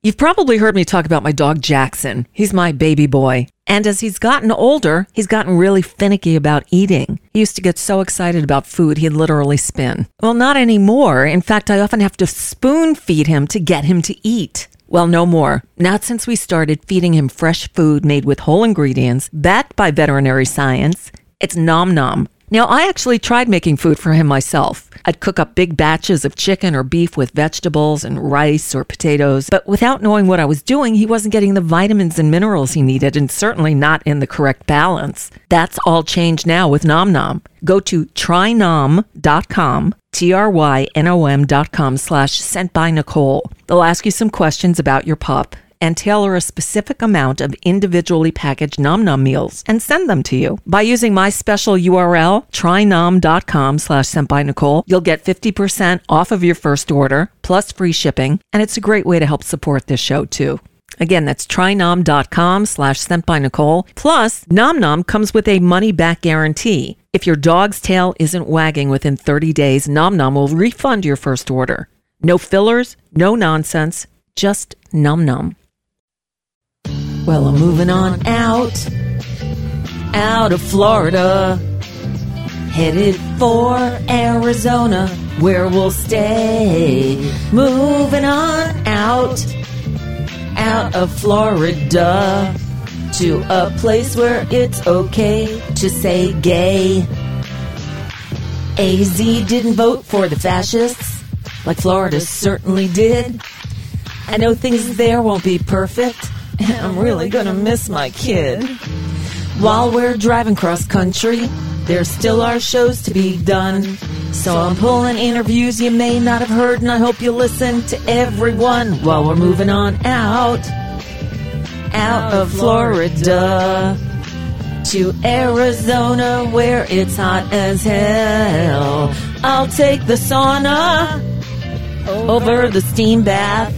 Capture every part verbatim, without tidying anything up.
You've probably heard me talk about my dog Jackson. He's my baby boy. And as he's gotten older, he's gotten really finicky about eating. He used to get so excited about food, he'd literally spin. Well, not anymore. In fact, I often have to spoon feed him to get him to eat. Well, no more. Not since we started feeding him fresh food made with whole ingredients, backed by veterinary science. It's Nom Nom. Now, I actually tried making food for him myself. I'd cook up big batches of chicken or beef with vegetables and rice or potatoes, but without knowing what I was doing, he wasn't getting the vitamins and minerals he needed, and certainly not in the correct balance. That's all changed now with Nom Nom. Go to try nom dot com, T R Y N O M dot com slash sent by Nicole. They'll ask you some questions about your pup and tailor a specific amount of individually packaged Nom Nom meals and send them to you. By using my special U R L, try nom dot com slash sent by Nicole, you'll get fifty percent off of your first order, plus free shipping, and it's a great way to help support this show too. Again, that's try nom dot com slash sent by Nicole. Plus, Nom Nom comes with a money-back guarantee. If your dog's tail isn't wagging within thirty days, Nom Nom will refund your first order. No fillers, no nonsense, just Nom Nom. Well, I'm moving on out, out of Florida, headed for Arizona, where we'll stay. Moving on out, out of Florida, to a place where it's okay to say gay. A Z didn't vote for the fascists, like Florida certainly did. I know things there won't be perfect, and I'm really gonna miss my kid. While we're driving cross country, there still are shows to be done. So I'm pulling interviews you may not have heard, and I hope you listen to everyone while we're moving on out, out of Florida, to Arizona where it's hot as hell. I'll take the sauna over the steam bath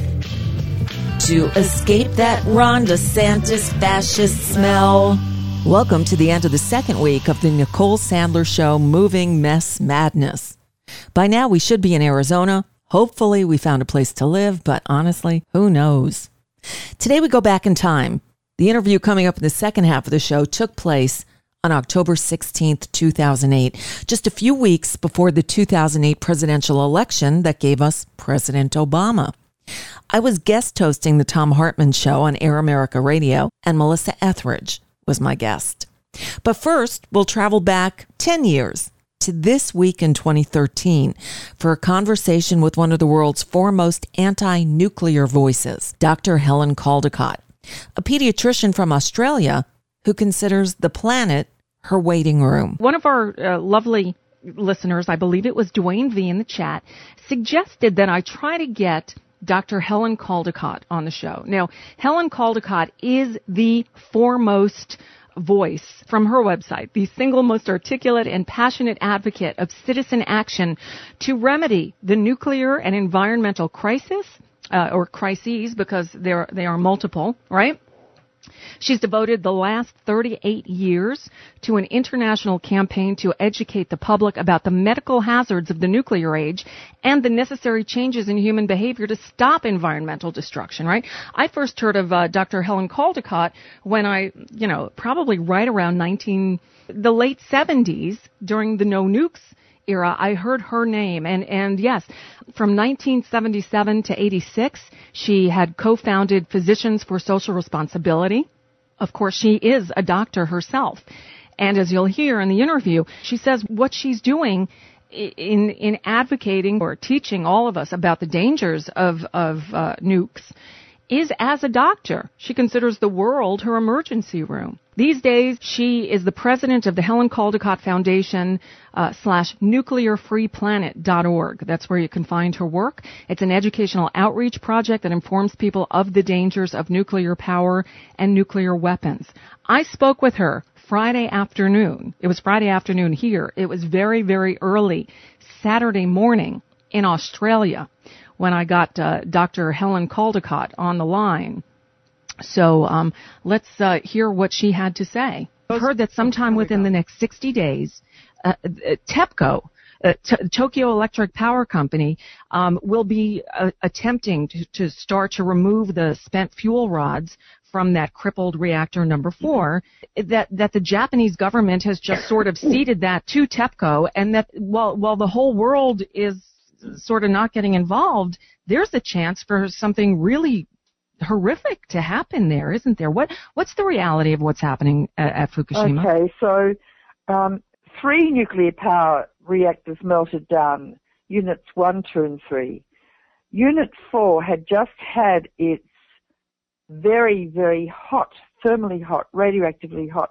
to escape that Ron DeSantis fascist smell. Welcome to the end of the second week of the Nicole Sandler Show Moving Mess Madness. By now, we should be in Arizona. Hopefully, we found a place to live, but honestly, who knows? Today, we go back in time. The interview coming up in the second half of the show took place on October sixteenth, two thousand eight, just a few weeks before the two thousand eight presidential election that gave us President Obama. I was guest hosting the Thom Hartmann Show on Air America Radio, and Melissa Etheridge was my guest. But first, we'll travel back ten years to this week in twenty thirteen for a conversation with one of the world's foremost anti-nuclear voices, Doctor Helen Caldicott, a pediatrician from Australia who considers the planet her waiting room. One of our uh, lovely listeners, I believe it was Dwayne V in the chat, suggested that I try to get Doctor Helen Caldicott on the show. Now, Helen Caldicott is the foremost voice from her website, the single most articulate and passionate advocate of citizen action to remedy the nuclear and environmental crisis, uh, or crises, because there they are multiple, right? She's devoted the last thirty-eight years to an international campaign to educate the public about the medical hazards of the nuclear age and the necessary changes in human behavior to stop environmental destruction, right? I first heard of uh, Doctor Helen Caldicott when I, you know, probably right around nineteen, the late seventies during the No Nukes era. I heard her name, and, and yes, from nineteen seventy-seven to eighty-six, she had co-founded Physicians for Social Responsibility. Of course, she is a doctor herself. And as you'll hear in the interview, she says what she's doing in in advocating or teaching all of us about the dangers of, of uh, nukes is as a doctor. She considers the world her emergency room. These days, she is the president of the Helen Caldicott Foundation uh, slash nuclear free planet dot org. That's where you can find her work. It's an educational outreach project that informs people of the dangers of nuclear power and nuclear weapons. I spoke with her Friday afternoon. It was Friday afternoon here. It was very, very early Saturday morning in Australia when I got uh, Doctor Helen Caldicott on the line. So um, let's uh, hear what she had to say. I've heard that sometime within the next sixty days, uh, TEPCO, uh, T- Tokyo Electric Power Company um, will be uh, attempting to, to start to remove the spent fuel rods from that crippled reactor number four, that, that the Japanese government has just sort of ceded that to TEPCO, and that while, while the whole world is sort of not getting involved, there's a chance for something really horrific to happen there, isn't there? What, what's the reality of what's happening at, at Fukushima? Okay, so um, three nuclear power reactors melted down, units one, two, and three. Unit four had just had its very, very hot, thermally hot, radioactively hot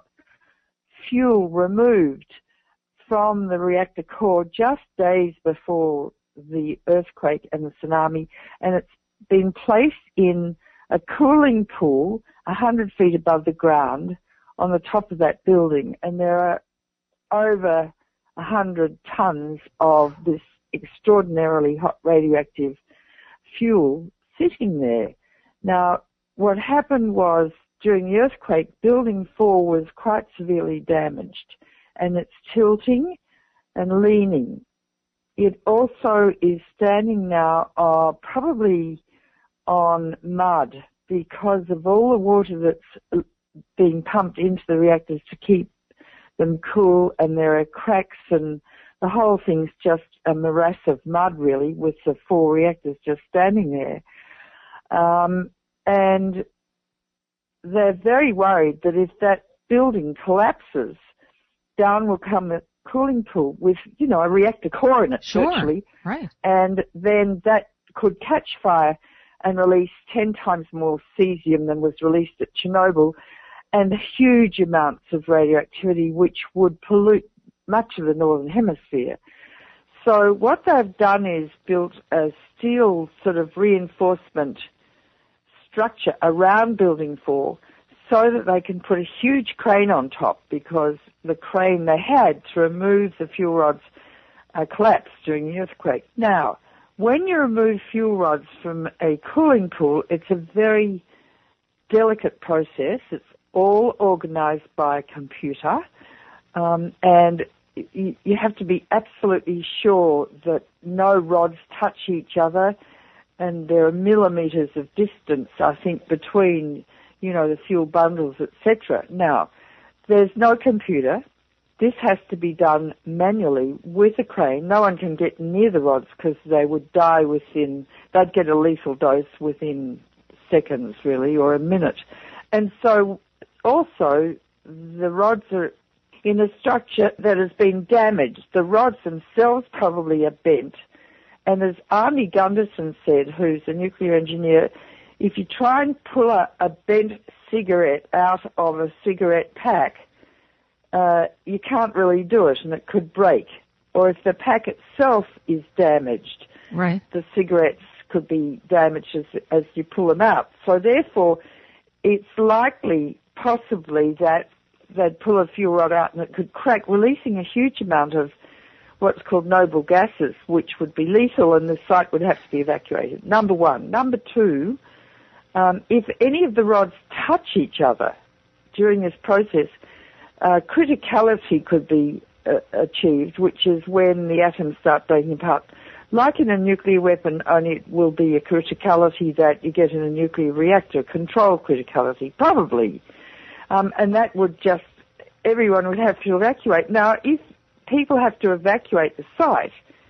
fuel removed from the reactor core just days before the earthquake and the tsunami, and it's been placed in a cooling pool one hundred feet above the ground on the top of that building, and there are over one hundred tons of this extraordinarily hot radioactive fuel sitting there. Now, what happened was, during the earthquake, Building four was quite severely damaged, and it's tilting and leaning. It also is standing now uh, probably on mud because of all the water that's being pumped into the reactors to keep them cool, and there are cracks, and the whole thing's just a morass of mud, really, with the four reactors just standing there. Um, and they're very worried that if that building collapses, down will come a cooling pool with, you know, a reactor core in it, sure. virtually. Right. And then that could catch fire and release ten times more cesium than was released at Chernobyl, and huge amounts of radioactivity which would pollute much of the northern hemisphere. So what they've done is built a steel sort of reinforcement structure around Building four so that they can put a huge crane on top, because the crane they had to remove the fuel rods uh, collapsed during the earthquake. Now, when you remove fuel rods from a cooling pool, it's a very delicate process. It's all organized by a computer, um, and you, you have to be absolutely sure that no rods touch each other, and there are millimeters of distance, I think, between, you know, the fuel bundles, et cetera. Now, there's no computer. This has to be done manually with a crane. No one can get near the rods because they would die within, they'd get a lethal dose within seconds, really, or a minute. And so, also, the rods are in a structure that has been damaged. The rods themselves probably are bent. And as Arnie Gunderson said, who's a nuclear engineer, if you try and pull a, a bent cigarette out of a cigarette pack, uh, you can't really do it, and it could break. Or if the pack itself is damaged, right, the cigarettes could be damaged as, as you pull them out. So therefore, it's likely, possibly, that they'd pull a fuel rod out and it could crack, releasing a huge amount of what's called noble gases, which would be lethal, and the site would have to be evacuated. Number one. Number two, um, if any of the rods touch each other during this process, uh, criticality could be uh, achieved, which is when the atoms start breaking apart. Like in a nuclear weapon, only it will be a criticality that you get in a nuclear reactor, controlled criticality, probably. Um, and that would just, everyone would have to evacuate. Now, if people have to evacuate the site,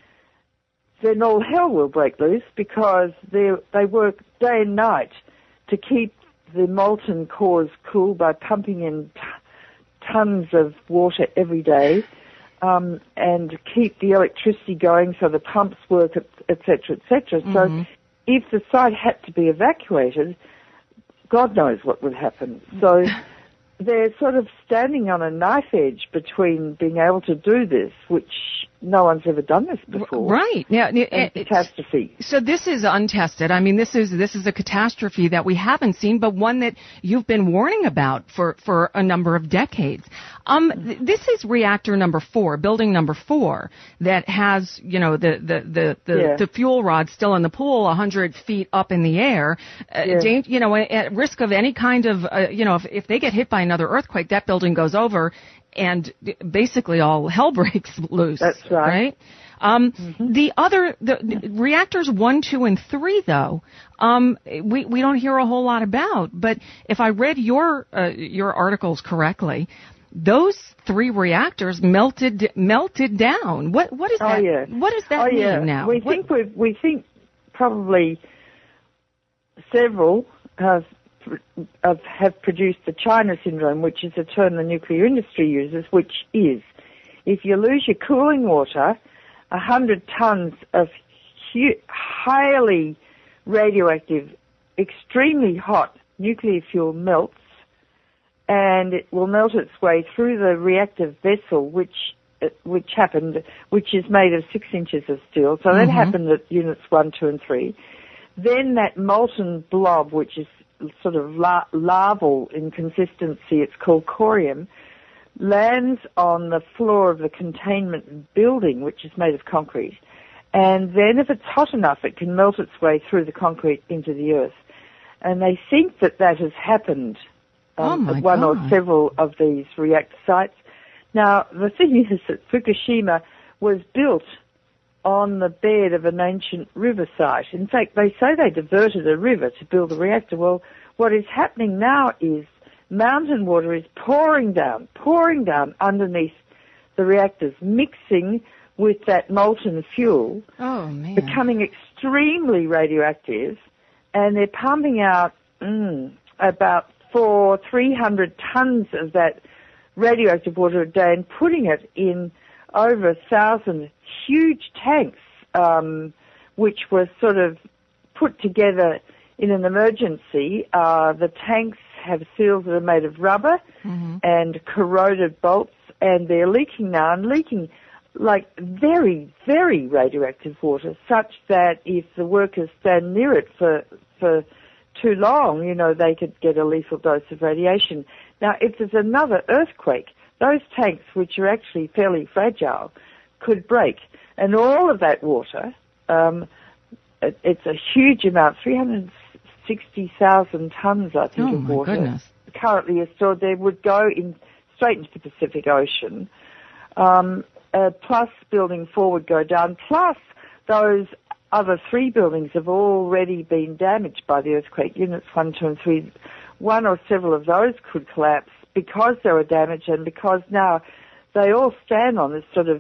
then all hell will break loose, because they they work day and night to keep the molten cores cool by pumping in t- tons of water every day, um, and keep the electricity going so the pumps work, et cetera, et cetera. Mm-hmm. So if the site had to be evacuated, God knows what would happen. So they're sort of standing on a knife edge between being able to do this, which no one's ever done this before. Right. Yeah. And it, catastrophe. So this is untested. I mean, this is this is a catastrophe that we haven't seen, but one that you've been warning about for, for a number of decades. Um, th- this is reactor number four, building number four, that has, you know, the the the the, yeah. the fuel rod still in the pool, a hundred feet up in the air. Uh, yeah. da- you know, at risk of any kind of, uh, you know, if if they get hit by another earthquake, that building goes over. and basically all hell breaks loose. That's right. Right? Um, mm-hmm. The other, the, the reactors one, two, and three, though, um, we, we don't hear a whole lot about. But if I read your, uh, your articles correctly, those three reactors melted, melted down. What, what is oh, that? Yeah. What does that oh, mean yeah. now? We what? think we've, we think probably several have, have, have produced the China syndrome, which is a term the nuclear industry uses, which is if you lose your cooling water, one hundred tons of hu- highly radioactive, extremely hot nuclear fuel melts, and it will melt its way through the reactive vessel, which which happened, which is made of six inches of steel. So that mm-hmm. happened at units one, two, and three. Then that molten blob, which is sort of la- larval in consistency, it's called corium, lands on the floor of the containment building, which is made of concrete. And then if it's hot enough, it can melt its way through the concrete into the earth. And they think that that has happened um, oh at one God. or several of these reactor sites. Now, the thing is that Fukushima was built on the bed of an ancient river site. In fact, they say they diverted a river to build a reactor. Well, what is happening now is mountain water is pouring down, pouring down underneath the reactors, mixing with that molten fuel, oh, man. becoming extremely radioactive, and they're pumping out mm, about four, three hundred tons of that radioactive water a day and putting it in over a thousand huge tanks, um, which were sort of put together in an emergency. Uh, the tanks have seals that are made of rubber mm-hmm. and corroded bolts, and they're leaking now, and leaking like very, very radioactive water, such that if the workers stand near it for for too long, you know, they could get a lethal dose of radiation. Now, if there's another earthquake, those tanks, which are actually fairly fragile, could break. And all of that water, um, it, it's a huge amount, three hundred sixty thousand tons, I think, oh, of my water goodness. currently is stored there, would go in straight into the Pacific Ocean. Um, uh, plus, building four would go down. Plus, those other three buildings have already been damaged by the earthquake. Units one, two, and three. One or several of those could collapse because they were damaged, and because now they all stand on this sort of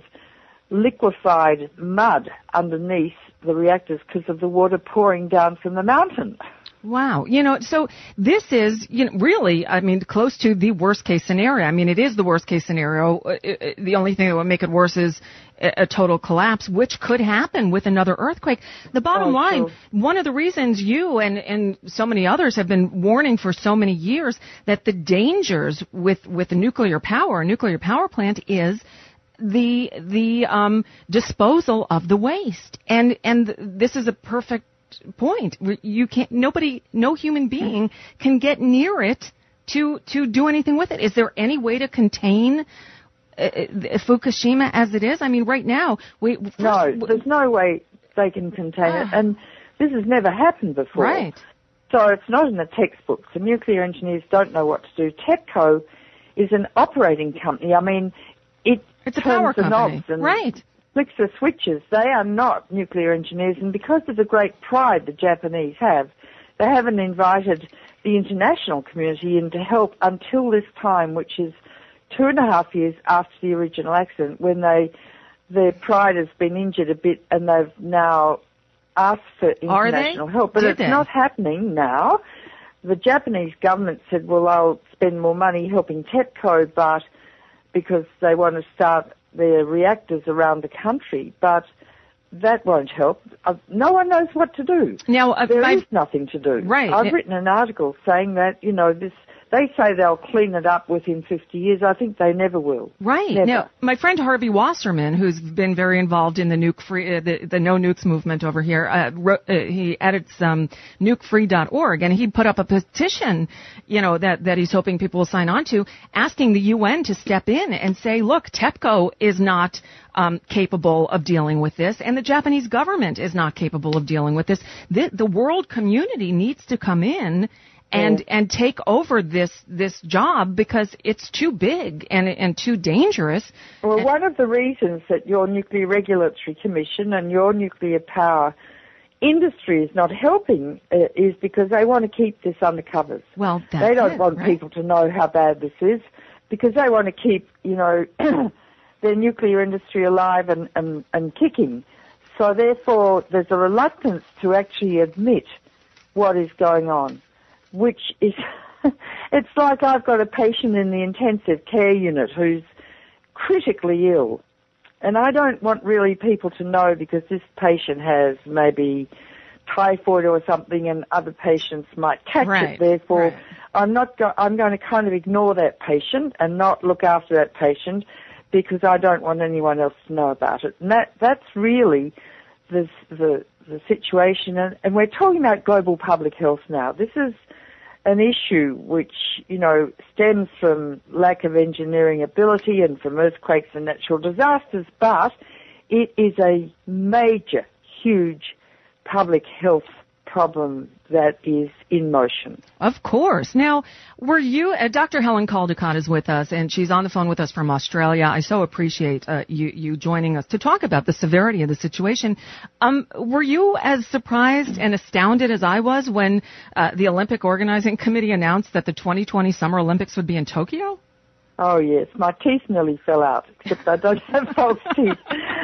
liquefied mud underneath the reactors because of the water pouring down from the mountain. Wow. You know, so this is, you know, really, I mean, close to the worst case scenario. I mean, it is the worst case scenario. It, it, the only thing that would make it worse is a, a total collapse, which could happen with another earthquake. The bottom oh, line, sure. one of the reasons you and, and so many others have been warning for so many years that the dangers with, with nuclear power, a nuclear power plant is the, the, um, disposal of the waste. And, and this is a perfect point. You can't, nobody, no human being can get near it to, to do anything with it. Is there any way to contain uh, Fukushima as it is? I mean, right now, we... First, no, there's no way they can contain uh, it. And this has never happened before. Right. So it's not in the textbooks. The nuclear engineers don't know what to do. TEPCO is an operating company. I mean, it it's a turns power the company. knobs and right. flicks the switches. They are not nuclear engineers, and because of the great pride the Japanese have, they haven't invited the international community in to help until this time, which is two and a half years after the original accident, when they their pride has been injured a bit, and they've now asked for international help. But Did it's they? not happening now. The Japanese government said, well, they'll spend more money helping TEPCO, but because they want to start their reactors around the country, but that won't help. Uh, no one knows what to do. Now, uh, there my, is nothing to do. Right. I've it, written an article saying that, you know, this. They say they'll clean it up within fifty years. I think they never will. Right. Never. Now, my friend Harvey Wasserman, who's been very involved in the nuke free, uh, the, the no nukes movement over here, uh, wrote, uh, he edits um, nuke free dot org, and he put up a petition, you know, that, that he's hoping people will sign on to, asking the U N to step in and say, look, TEPCO is not um, capable of dealing with this, and the Japanese government is not capable of dealing with this. The, the world community needs to come in and Yeah. and take over this this job because it's too big and and too dangerous. Well, one of the reasons that your Nuclear Regulatory Commission and your nuclear power industry is not helping uh, is because they want to keep this under covers. Well, that's they don't it, want right? people to know how bad this is because they want to keep, you know, their nuclear industry alive and, and, and kicking. So therefore, there's a reluctance to actually admit what is going on, which is, it's like I've got a patient in the intensive care unit who's critically ill. And I don't want really people to know because this patient has maybe typhoid or something and other patients might catch Right, it. Therefore, right. I'm not go- I'm going to kind of ignore that patient and not look after that patient because I don't want anyone else to know about it. And that, that's really the, the, the situation. And, and we're talking about global public health now. This is an issue which, you know, stems from lack of engineering ability and from earthquakes and natural disasters, but it is a major, huge public health problem that is in motion. Of course. Now, were you, uh, Doctor Helen Caldicott is with us, and she's on the phone with us from Australia. I so appreciate uh, you, you joining us to talk about the severity of the situation. Um, were you as surprised and astounded as I was when uh, the Olympic Organizing Committee announced that the twenty twenty Summer Olympics would be in Tokyo? Oh, yes. My teeth nearly fell out, except I don't have false teeth.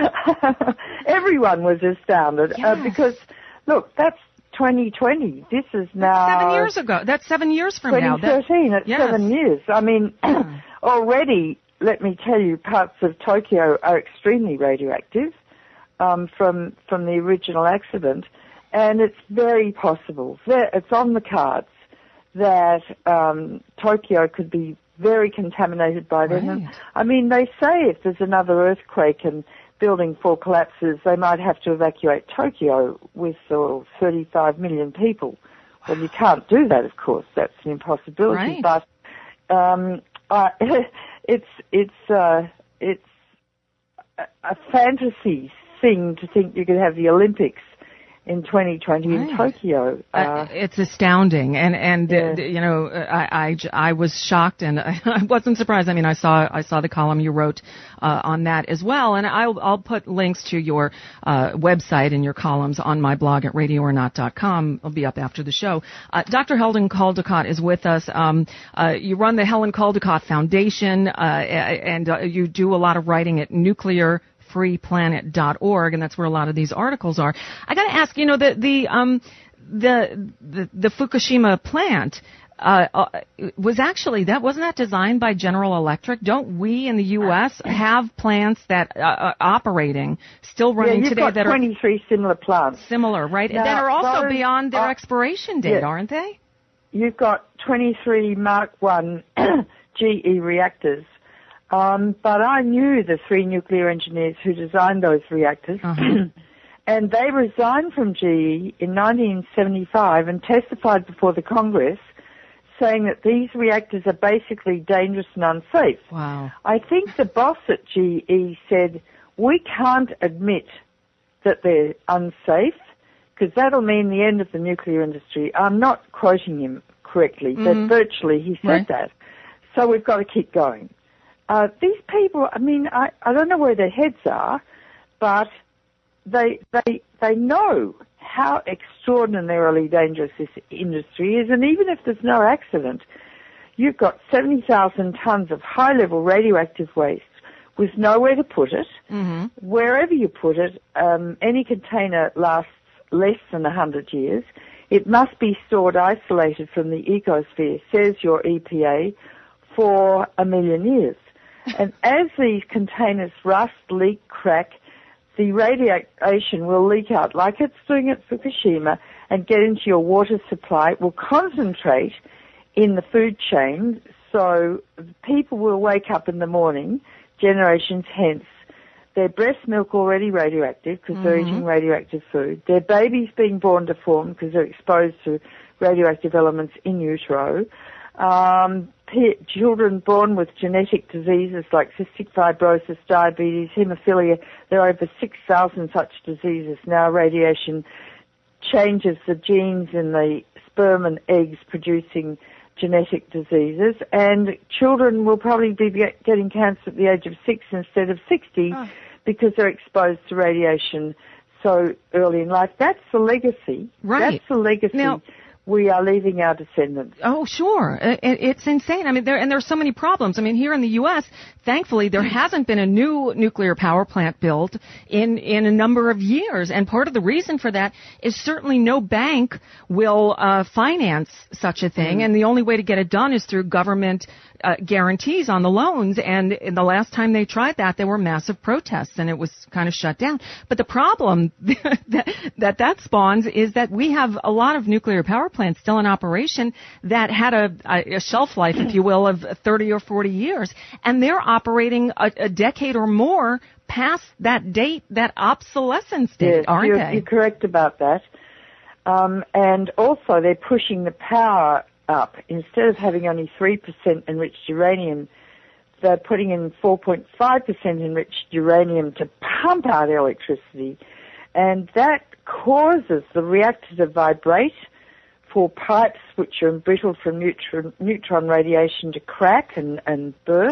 Everyone was astounded Yes. uh, because, look, that's twenty twenty. This is now... That's seven years ago. That's seven years from now. twenty thirteen. It's yes. seven years. I mean, already, let me tell you, parts of Tokyo are extremely radioactive um, from from the original accident, and it's very possible, it's on the cards, that um, Tokyo could be very contaminated by then. Right. And, I mean, they say if there's another earthquake and Building four collapses, they might have to evacuate Tokyo with uh, thirty-five million people. Well, you can't do that, of course. That's an impossibility. Right. But um, uh, it's it's uh, it's a, a fantasy thing to think you could have the Olympics in twenty twenty Right. in Tokyo. Uh, Uh, it's astounding, and and Yeah. uh, you know, I, I j- I was shocked, and I wasn't surprised. I mean, I saw I saw the column you wrote uh, on that as well, and I'll I'll put links to your uh, website and your columns on my blog at radio or not dot com. It'll be up after the show. Uh, Doctor Helen Caldicott is with us. Um, uh, you run the Helen Caldicott Foundation, uh, and uh, you do a lot of writing at Nuclear free planet dot org, and that's where a lot of these articles are. I got to ask, you know, the the um the the, the Fukushima plant uh, uh was actually that wasn't that designed by General Electric? Don't we in the U S have plants that uh, are operating still yeah, running you've today got that are twenty-three similar plants. similar, right? Now, that are also those beyond their are- expiration date, yeah. aren't they? You've got twenty-three Mark one G E reactors. Um, but I knew the three nuclear engineers who designed those reactors, Uh-huh. and they resigned from G E in nineteen seventy-five and testified before the Congress saying that these reactors are basically dangerous and unsafe. Wow. I think the boss at G E said, we can't admit that they're unsafe because that'll mean the end of the nuclear industry. I'm not quoting him correctly, Mm-hmm. but virtually he said Right. that. So we've got to keep going. Uh, these people, I mean, I, I don't know where their heads are, but they they they know how extraordinarily dangerous this industry is, and even if there's no accident, you've got seventy thousand tons of high-level radioactive waste with nowhere to put it. Mm-hmm. Wherever you put it, um, any container lasts less than one hundred years. It must be stored isolated from the ecosphere, says your E P A, for a million years. And as these containers rust, leak, crack, the radiation will leak out like it's doing at Fukushima and get into your water supply. It will concentrate in the food chain, so people will wake up in the morning, generations hence, their breast milk already radioactive because mm-hmm. they're eating radioactive food, their babies being born deformed because they're exposed to radioactive elements in utero, um, p- children born with genetic diseases like cystic fibrosis, diabetes, haemophilia. There are over six thousand such diseases now. Radiation changes the genes in the sperm and eggs producing genetic diseases, and children will probably be get, getting cancer at the age of six instead of sixty oh. because they're exposed to radiation so early in life. That's the legacy. Right. That's the legacy. Now, we are leaving our descendants. Oh, sure. It, it's insane. I mean, there, and there's so many problems. I mean, here in the U S, thankfully, there hasn't been a new nuclear power plant built in, in a number of years. And part of the reason for that is certainly no bank will uh, finance such a thing. Mm. And the only way to get it done is through government uh, guarantees on the loans. And in the last time they tried that, there were massive protests and it was kind of shut down. But the problem that, that that spawns is that we have a lot of nuclear power plants still in operation that had a, a shelf life, if you will, of thirty or forty years. And they're operating a, a decade or more past that date, that obsolescence date, yes, aren't you're, they? You're correct about that. Um, and also they're pushing the power up. Instead of having only three percent enriched uranium, they're putting in four point five percent enriched uranium to pump out electricity. And that causes the reactor to vibrate, for pipes which are embrittled from neutron, neutron radiation to crack and, and burst,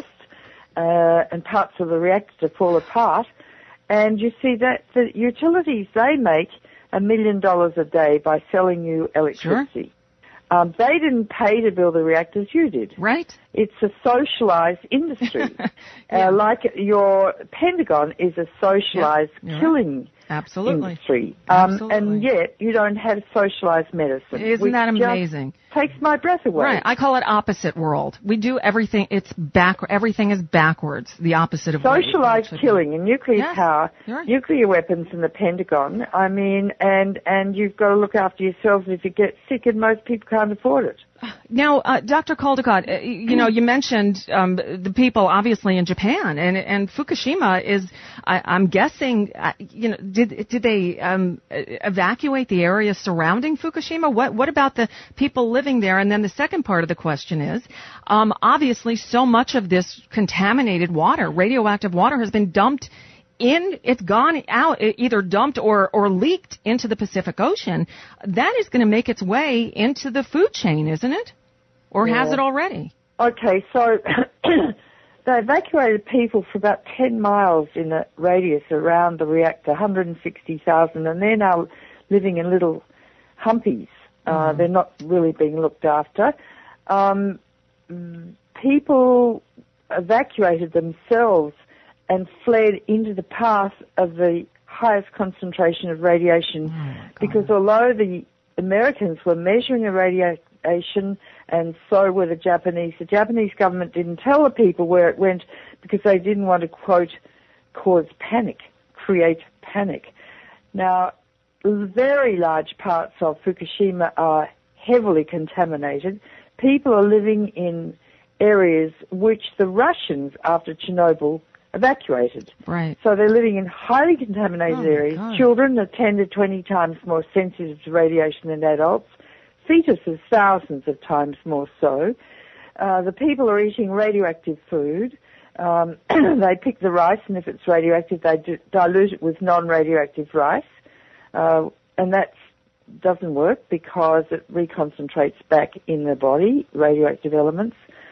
uh, and parts of the reactor to fall apart. And you see that the utilities, they make a million dollars a day by selling you electricity. Sure. Um, they didn't pay to build the reactors, you did. Right. It's a socialized industry. yeah. uh, like your Pentagon is a socialized yeah. killing right. Absolutely. industry. Um, Absolutely. And yet you don't have socialized medicine. Isn't that amazing? Takes my breath away. Right. I call it opposite world. We do everything, it's back, everything is backwards, the opposite of socialized killing and nuclear yes. power, right. nuclear weapons in the Pentagon. I mean, and, and you've got to look after yourselves if you get sick, and most people can't afford it. Now, uh, Doctor Caldicott, uh, you know, you mentioned um, the people obviously in Japan, and and Fukushima is, I, I'm guessing, uh, you know, did did they um, evacuate the area surrounding Fukushima? What what about the people living there? And then the second part of the question is, um, obviously, so much of this contaminated water, radioactive water, has been dumped in, it's gone out, either dumped or, or leaked into the Pacific Ocean. That is going to make its way into the food chain, isn't it? Or yeah. has it already? Okay, so they evacuated people for about ten miles in a radius around the reactor, one hundred sixty thousand, and they're now living in little humpies. Mm-hmm. Uh, they're not really being looked after. Um, people evacuated themselves and fled into the path of the highest concentration of radiation, oh because although the Americans were measuring the radiation and so were the Japanese, the Japanese government didn't tell the people where it went because they didn't want to, quote, cause panic, create panic. Now, very large parts of Fukushima are heavily contaminated. People are living in areas which the Russians, after Chernobyl, evacuated. Right. So they're living in highly contaminated oh areas. God. Children are ten to twenty times more sensitive to radiation than adults. Fetuses thousands of times more so. Uh, the people are eating radioactive food. Um, they pick the rice, and if it's radioactive, they d- dilute it with non-radioactive rice. Uh, and that doesn't work because it reconcentrates back in the body, radioactive elements.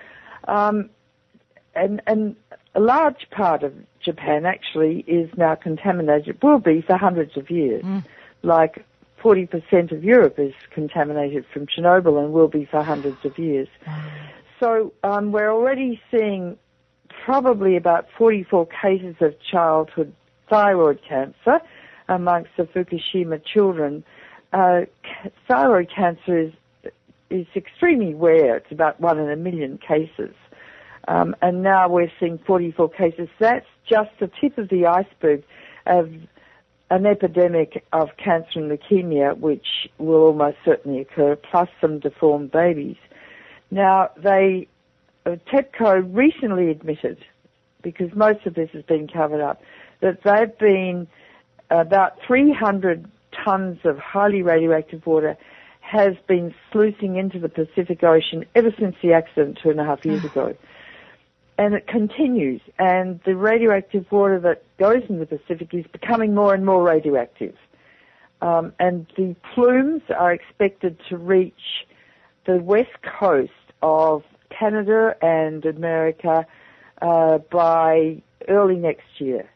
Um, and, and a large part of Japan actually is now contaminated, will be for hundreds of years. Mm. Like forty percent of Europe is contaminated from Chernobyl and will be for hundreds of years. Mm. So um, we're already seeing probably about forty-four cases of childhood thyroid cancer amongst the Fukushima children. Uh, thyroid cancer is is extremely rare. It's about one in a million cases. Um, and now we're seeing forty-four cases. That's just the tip of the iceberg of an epidemic of cancer and leukemia, which will almost certainly occur, plus some deformed babies. Now, they, uh, TEPCO recently admitted, because most of this has been covered up, that they've been about three hundred tons of highly radioactive water has been sluicing into the Pacific Ocean ever since the accident two and a half years ago. And it continues, and the radioactive water that goes in the Pacific is becoming more and more radioactive. Um, and the plumes are expected to reach the west coast of Canada and America uh, by early next year.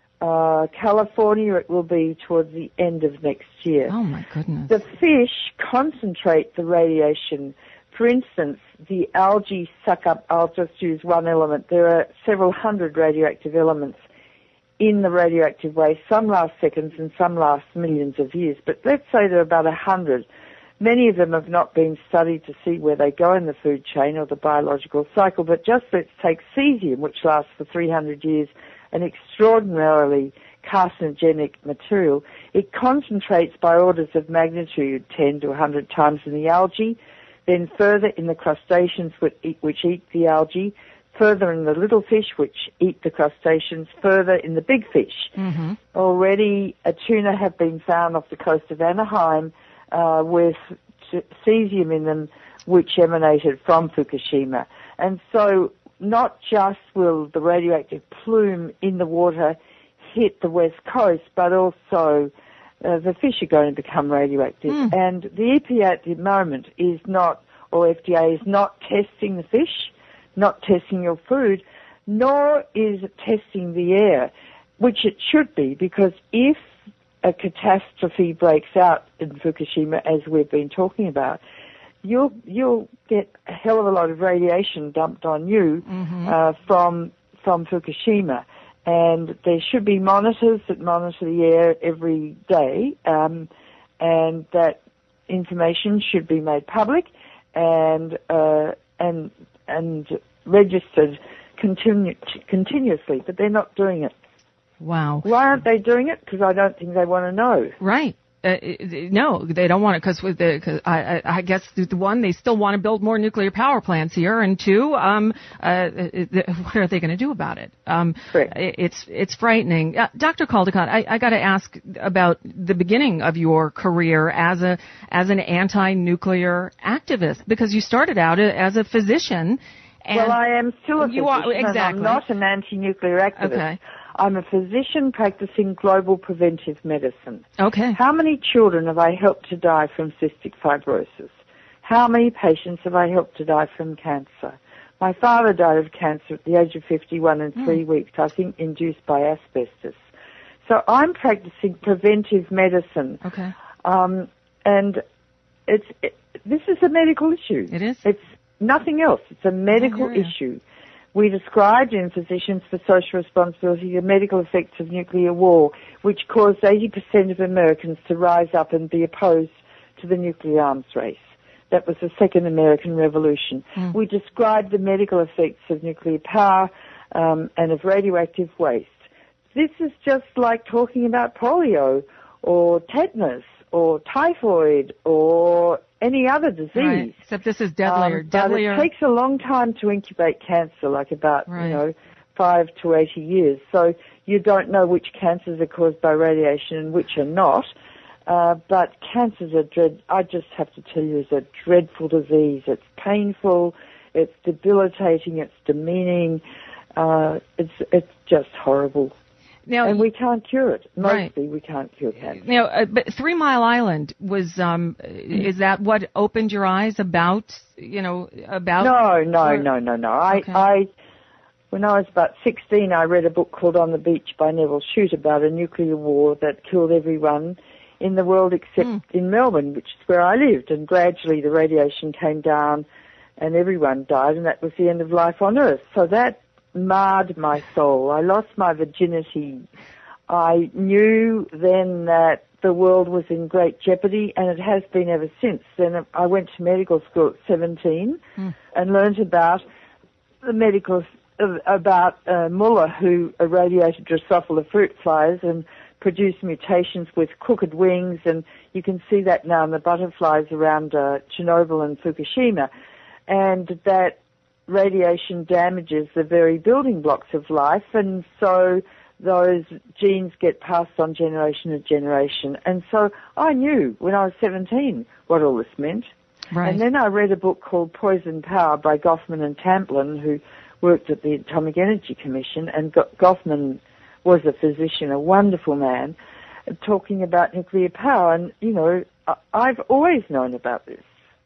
Uh, California, it will be towards the end of next year. Oh, my goodness. The fish concentrate the radiation. For instance, the algae suck up, I'll just use one element. There are several hundred radioactive elements in the radioactive waste. Some last seconds and some last millions of years. But let's say there are about a hundred. Many of them have not been studied to see where they go in the food chain or the biological cycle. But just let's take cesium, which lasts for three hundred years, an extraordinarily carcinogenic material. It concentrates by orders of magnitude ten to one hundred times in the algae, then further in the crustaceans which eat, which eat the algae, further in the little fish which eat the crustaceans, further in the big fish. Mm-hmm. Already a tuna have been found off the coast of Anaheim uh, with t- cesium in them which emanated from Fukushima. And so not just will the radioactive plume in the water hit the west coast, but also uh, the fish are going to become radioactive. Mm. And the E P A at the moment is not, or F D A is not testing the fish, not testing your food, nor is it testing the air, which it should be, because if a catastrophe breaks out in Fukushima, as we've been talking about, you'll you'll get a hell of a lot of radiation dumped on you mm-hmm. uh, from from Fukushima, and there should be monitors that monitor the air every day, um, and that information should be made public and uh, and and registered continu- continuously. But they're not doing it. Wow. Why aren't they doing it? Because I don't think they want to know. Right. Uh, no, they don't want it because with the, cause I, I guess the one, they still want to build more nuclear power plants here, and two, um, uh, what are they going to do about it? Um, Correct. It's it's frightening. Uh, Doctor Caldicott, I, I got to ask about the beginning of your career as a as an anti-nuclear activist, because you started out as a physician. And well, I am still a physician, you are, exactly. and I'm not an anti-nuclear activist. Okay. I'm a physician practicing global preventive medicine. Okay. How many children have I helped to die from cystic fibrosis? How many patients have I helped to die from cancer? My father died of cancer at the age of fifty-one in mm. three weeks, I think induced by asbestos. So I'm practicing preventive medicine. Okay. Um, and it's it, this is a medical issue. It is? It's nothing else. It's a medical issue. We described in Physicians for Social Responsibility the medical effects of nuclear war, which caused eighty percent of Americans to rise up and be opposed to the nuclear arms race. That was the Second American Revolution. Mm. We described the medical effects of nuclear power um, and of radioactive waste. This is just like talking about polio or tetanus or typhoid or any other disease. Right. Except this is deadlier. Um, deadlier. But it takes a long time to incubate cancer, like about, right. you know, five to eighty years. So you don't know which cancers are caused by radiation and which are not. Uh, but cancer's a dread, I just have to tell you, is a dreadful disease. It's painful, it's debilitating, it's demeaning, uh, it's, it's just horrible. Now, and we can't cure it. Mostly right. we can't cure cancer. Now, uh, but Three Mile Island was, um, mm. is that what opened your eyes about, you know, about? No, no, or, no, no, no. I, okay. I, when I was about sixteen, I read a book called On the Beach by Neville Shute about a nuclear war that killed everyone in the world except mm. in Melbourne, which is where I lived. And gradually the radiation came down and everyone died, and that was the end of life on Earth. So that marred my soul. I lost my virginity. I knew then that the world was in great jeopardy, and it has been ever since. Then I went to medical school at seventeen mm. and learned about the medical, about uh, Muller, who irradiated Drosophila fruit flies and produced mutations with crooked wings, and you can see that now in the butterflies around uh, Chernobyl and Fukushima, and that radiation damages the very building blocks of life, and so those genes get passed on generation to generation. And so I knew when I was seventeen what all this meant. Right. And then I read a book called Poison Power by Goffman and Tamplin, who worked at the Atomic Energy Commission, and Goffman was a physician, a wonderful man, talking about nuclear power. And, you know, I've always known about this.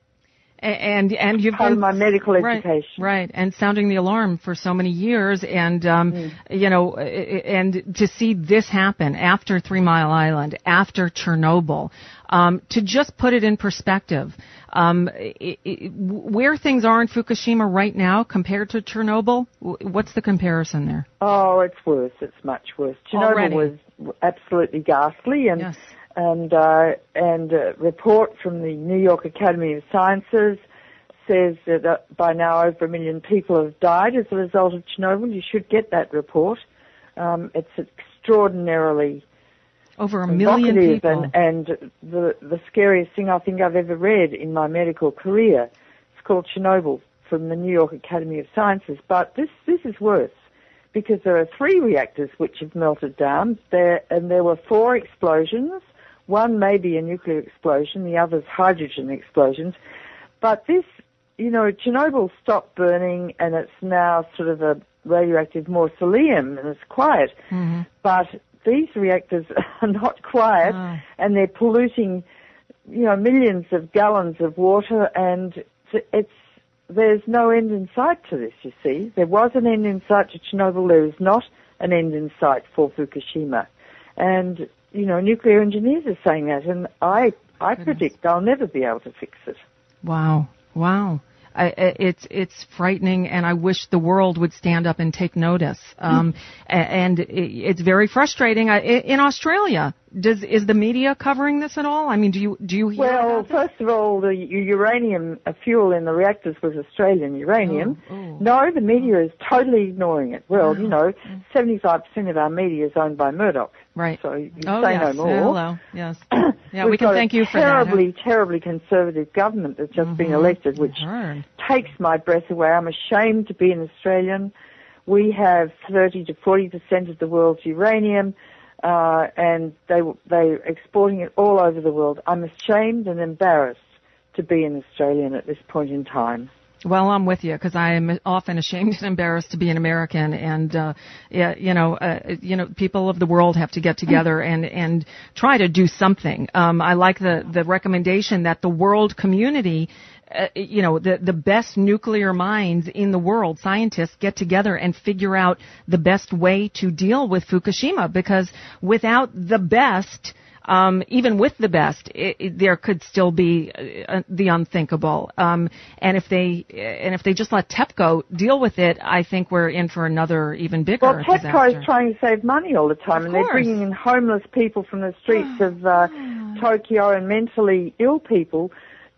And and you've part been of my medical right, education, right, and sounding the alarm for so many years, and um, mm. you know, and to see this happen after Three Mile Island, after Chernobyl, um, to just put it in perspective, um, it, it, where things are in Fukushima right now compared to Chernobyl, what's the comparison there? Oh, it's worse. It's much worse. Chernobyl Already. was absolutely ghastly, and. Yes. And uh, and a report from the New York Academy of Sciences says that uh, by now over a million people have died as a result of Chernobyl. You should get that report. Um, it's extraordinarily over a million people, and, and the the scariest thing I think I've ever read in my medical career. It's called Chernobyl from the New York Academy of Sciences. But this this is worse, because there are three reactors which have melted down there, and there were four explosions. One may be a nuclear explosion, the other's hydrogen explosions. But this, you know, Chernobyl stopped burning, and it's now sort of a radioactive mausoleum, and it's quiet. Mm-hmm. But these reactors are not quiet, oh. and they're polluting, you know, millions of gallons of water, and it's there's no end in sight to this, you see. There was an end in sight to Chernobyl. There is not an end in sight for Fukushima. And you know, nuclear engineers are saying that, and I, I predict they'll never be able to fix it. Wow, wow. I, it's it's frightening, and I wish the world would stand up and take notice. Um, mm. And it's very frustrating. In Australia, does is the media covering this at all? I mean, do you do you hear Well, about first of all, the uranium fuel in the reactors was Australian uranium. Oh, oh. No, the media is totally ignoring it. Well, oh. you know, seventy-five percent of our media is owned by Murdoch. Right. So you oh, say yes. no more. Hello. Yes. Yeah, we can thank you for terribly, that. Huh? terribly conservative government that's just mm-hmm. been elected, which takes my breath away. I'm ashamed to be an Australian. We have thirty to forty percent of the world's uranium, uh, and they they're exporting it all over the world. I'm ashamed and embarrassed to be an Australian at this point in time. Well, I'm with you, because I am often ashamed and embarrassed to be an American, and uh, yeah, you know, uh, you know, people of the world have to get together and and try to do something. Um, I like the the recommendation that the world community, uh, you know, the the best nuclear minds in the world, scientists, get together and figure out the best way to deal with Fukushima, because without the best. Um, even with the best, it, it, there could still be uh, the unthinkable. Um, and if they and if they just let TEPCO deal with it, I think we're in for another even bigger well, disaster. Well, TEPCO is trying to save money all the time, of and course. They're bringing in homeless people from the streets of uh, Tokyo and mentally ill people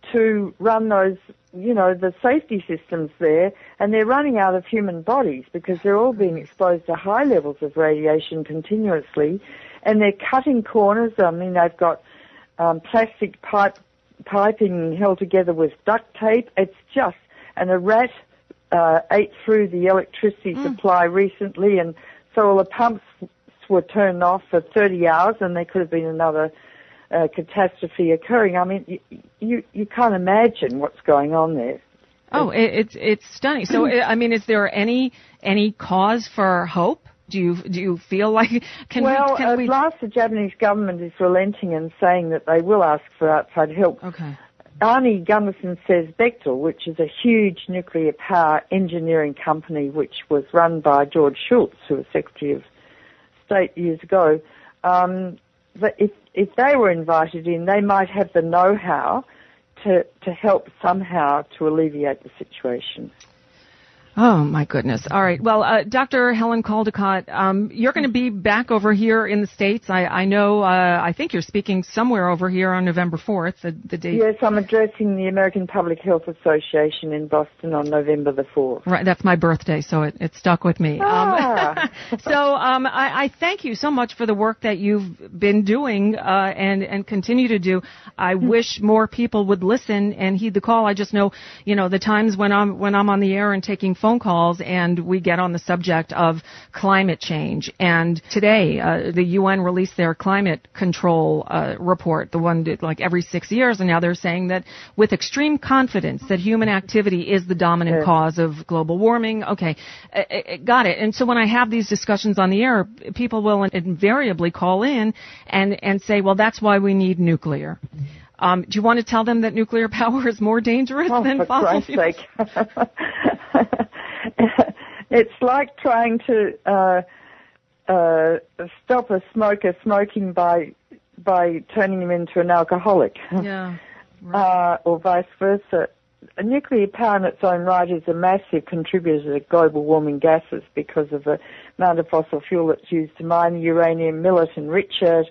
to run those, you know, the safety systems there, and they're running out of human bodies because they're all being exposed to high levels of radiation continuously. And they're cutting corners. I mean, they've got um, plastic pipe piping held together with duct tape. It's just, and a rat uh, ate through the electricity mm. supply recently, and so all the pumps were turned off for thirty hours, and there could have been another uh, catastrophe occurring. I mean, you, you you can't imagine what's going on there. Oh, it, it's it's stunning. So, I mean, is there any any cause for hope? Do you do you feel like can well, we? Can at we... last the Japanese government is relenting and saying that they will ask for outside help. Okay. Arnie Gunderson says Bechtel, which is a huge nuclear power engineering company, which was run by George Shultz, who was Secretary of State years ago, um, that if if they were invited in, they might have the know-how to to help somehow to alleviate the situation. Oh, my goodness. All right. Well, uh, Doctor Helen Caldicott, um, you're going to be back over here in the States. I, I know, uh, I think you're speaking somewhere over here on November fourth, the, the date. Yes, I'm addressing the American Public Health Association in Boston on November the fourth. Right. That's my birthday, so it, it stuck with me. Ah. Um, so um, I, I thank you so much for the work that you've been doing uh, and, and continue to do. I wish more people would listen and heed the call. I just know, you know, the times when I'm, when I'm on the air and taking phone phone calls and we get on the subject of climate change. And today, uh, the U N released their climate control uh, report, the one that, like every six years, and now they're saying that with extreme confidence that human activity is the dominant yeah. cause of global warming. Okay, uh, uh, got it. And so when I have these discussions on the air, people will invariably call in and, and say, well, that's why we need nuclear. Um, do you want to tell them that nuclear power is more dangerous oh, than for fossil Christ's fuels? sake. It's like trying to uh, uh, stop a smoker smoking by by turning him into an alcoholic, Yeah, right. uh, or vice versa. A nuclear power in its own right is a massive contributor to global warming gases because of the amount of fossil fuel that's used to mine the uranium, mill it, enrich it.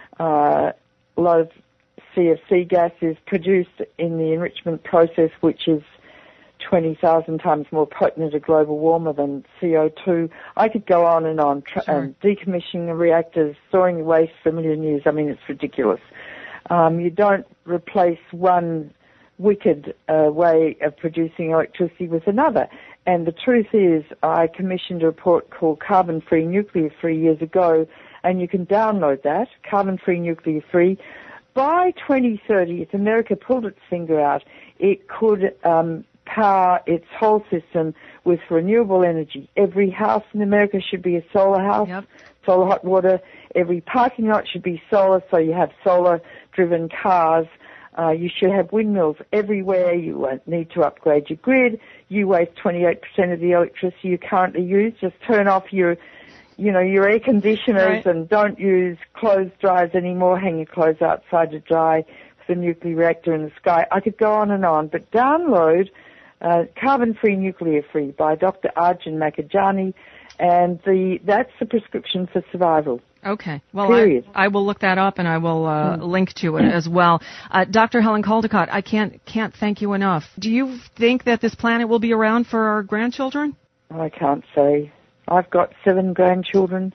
Uh, a lot of C F C gas is produced in the enrichment process, which is twenty thousand times more potent as a global warmer than C O two. I could go on and on. Tra- Sure. um, decommissioning the reactors, storing the waste for a million years. I mean, it's ridiculous. Um, you don't replace one wicked uh, way of producing electricity with another. And the truth is, I commissioned a report called Carbon Free Nuclear three years ago, and you can download that, Carbon Free Nuclear Free. By twenty thirty, if America pulled its finger out, it could um, power its whole system with renewable energy. Every house in America should be a solar house, Yep. solar hot water. Every parking lot should be solar, so you have solar-driven cars. Uh, you should have windmills everywhere. You won't need to upgrade your grid. You waste twenty-eight percent of the electricity you currently use. Just turn off your, you know, your air conditioners Right. and don't use clothes dryers anymore. Hang your clothes outside to dry with a nuclear reactor in the sky. I could go on and on, but download uh, Carbon Free Nuclear Free by Doctor Arjun Makajani, and the that's the prescription for survival. Okay. Well, Period. I, I will look that up and I will uh, Mm. link to it as well. Uh, Doctor Helen Caldicott, I can't can't thank you enough. Do you think that this planet will be around for our grandchildren? I can't say. I've got seven grandchildren,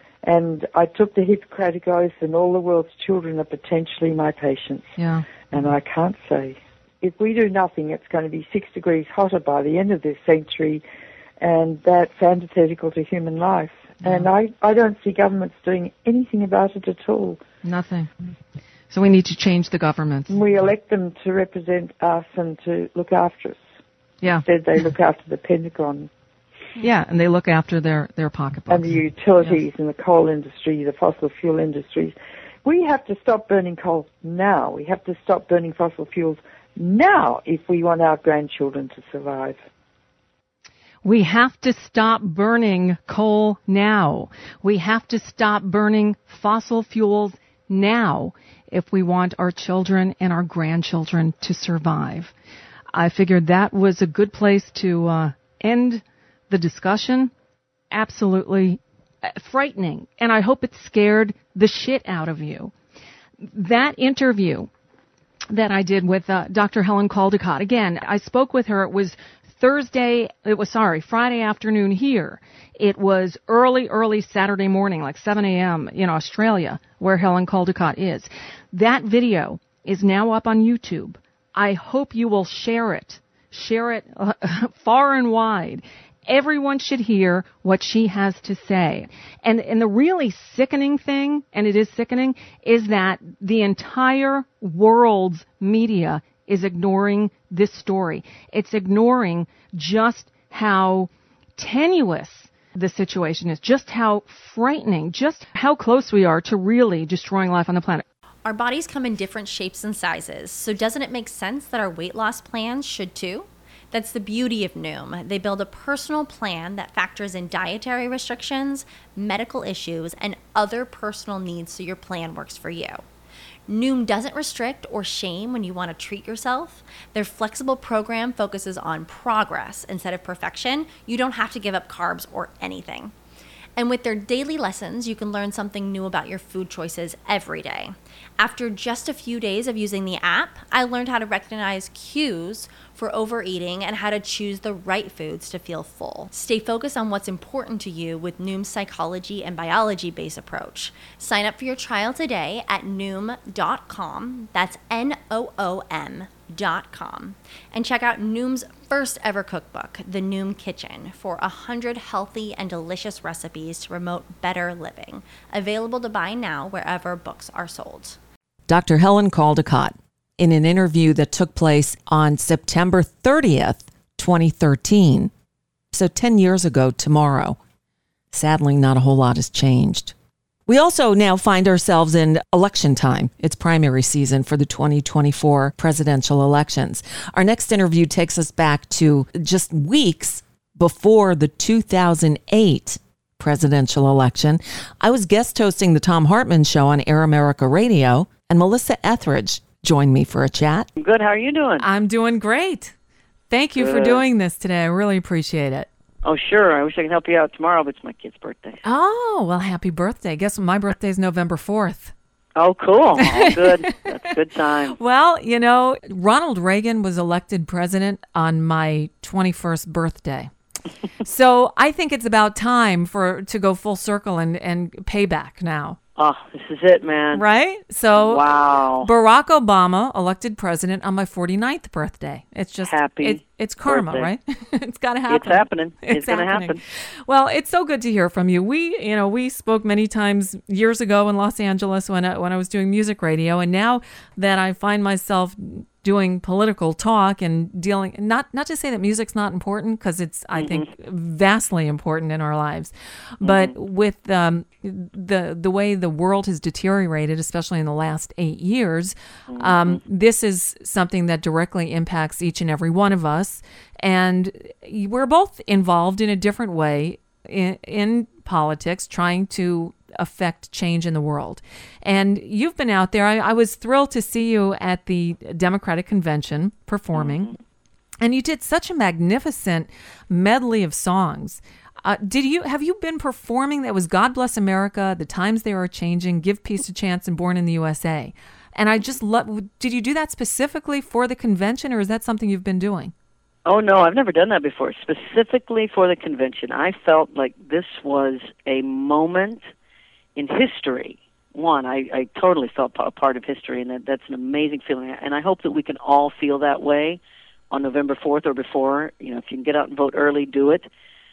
and I took the Hippocratic Oath, and all the world's children are potentially my patients. Yeah. And I can't say. If we do nothing, it's going to be six degrees hotter by the end of this century, and that's antithetical to human life. Yeah. And I, I don't see governments doing anything about it at all. Nothing. So we need to change the governments. We elect them to represent us and to look after us. Yeah. Instead, they look after the Pentagon Yeah, and they look after their, their pocketbooks. and the utilities Yes. and the coal industry, the fossil fuel industries. We have to stop burning coal now. We have to stop burning fossil fuels now if we want our grandchildren to survive. We have to stop burning coal now. We have to stop burning fossil fuels now if we want our children and our grandchildren to survive. I figured that was a good place to uh, end the discussion. Absolutely frightening. And I hope it scared the shit out of you. That interview that I did with uh, Doctor Helen Caldicott, again, I spoke with her. It was Thursday, it was, sorry, Friday afternoon here. It was early, early Saturday morning, like seven a.m. in Australia, where Helen Caldicott is. That video is now up on YouTube. I hope you will share it. Share it uh, far and wide. Everyone should hear what she has to say. And, and the really sickening thing, and it is sickening, is that the entire world's media is ignoring this story. It's ignoring just how tenuous the situation is, just how frightening, just how close we are to really destroying life on the planet. Our bodies come in different shapes and sizes, so doesn't it make sense that our weight loss plans should too? That's the beauty of Noom. They build a personal plan that factors in dietary restrictions, medical issues, and other personal needs so your plan works for you. Noom doesn't restrict or shame when you want to treat yourself. Their flexible program focuses on progress instead of perfection. You don't have to give up carbs or anything. And with their daily lessons, you can learn something new about your food choices every day. After just a few days of using the app, I learned how to recognize cues for overeating and how to choose the right foods to feel full. Stay focused on what's important to you with Noom's psychology and biology-based approach. Sign up for your trial today at Noom dot com. That's N O O M dot com and check out Noom's first ever cookbook, The Noom Kitchen, for one hundred healthy and delicious recipes to promote better living. Available to buy now wherever books are sold. Doctor Helen Caldicott, in an interview that took place on September thirtieth, twenty thirteen, so ten years ago tomorrow. Sadly, not a whole lot has changed. We also now find ourselves in election time. It's primary season for the twenty twenty-four presidential elections. Our next interview takes us back to just weeks before the two thousand eight presidential election. I was guest hosting the Thom Hartmann Show on Air America Radio, and Melissa Etheridge joined me for a chat. Good. How are you doing? I'm doing great. Thank you Good. for doing this today. I really appreciate it. Oh, sure. I wish I could help you out tomorrow, but it's my kid's birthday. Oh, well, happy birthday. Guess what? My birthday is November fourth. Oh, cool. All good. That's a good time. Well, you know, Ronald Reagan was elected president on my twenty-first birthday. So I think it's about time for to go full circle and, and pay back now. Oh, this is it, man. Right? So Wow. Barack Obama elected president on my forty-ninth birthday. It's just Happy it, it's karma, birthday. right? It's got to happen. It's happening. It's, It's going to happening. happen. Well, it's so good to hear from you. We, you know, we spoke many times years ago in Los Angeles when I, when I was doing music radio, and now that I find myself doing political talk and dealing, not not to say that music's not important, because it's, I mm-hmm. think, vastly important in our lives, but mm-hmm. with um, the the way the world has deteriorated, especially in the last eight years, mm-hmm. um, this is something that directly impacts each and every one of us, and we're both involved in a different way in, in politics, trying to affect change in the world. And you've been out there. I, I was thrilled to see you at the Democratic Convention performing. Mm-hmm. And you did such a magnificent medley of songs. Uh, did you have you been performing? That was God Bless America, The Times They Are Changing, Give Peace a Chance, and Born in the U S A. And I just love, did you do that specifically for the convention, or is that something you've been doing? Oh, no, I've never done that before. Specifically for the convention, I felt like this was a moment in history. One, I, I totally felt a part of history, and that, that's an amazing feeling. And I hope that we can all feel that way on November fourth or before. You know, if you can get out and vote early, do it.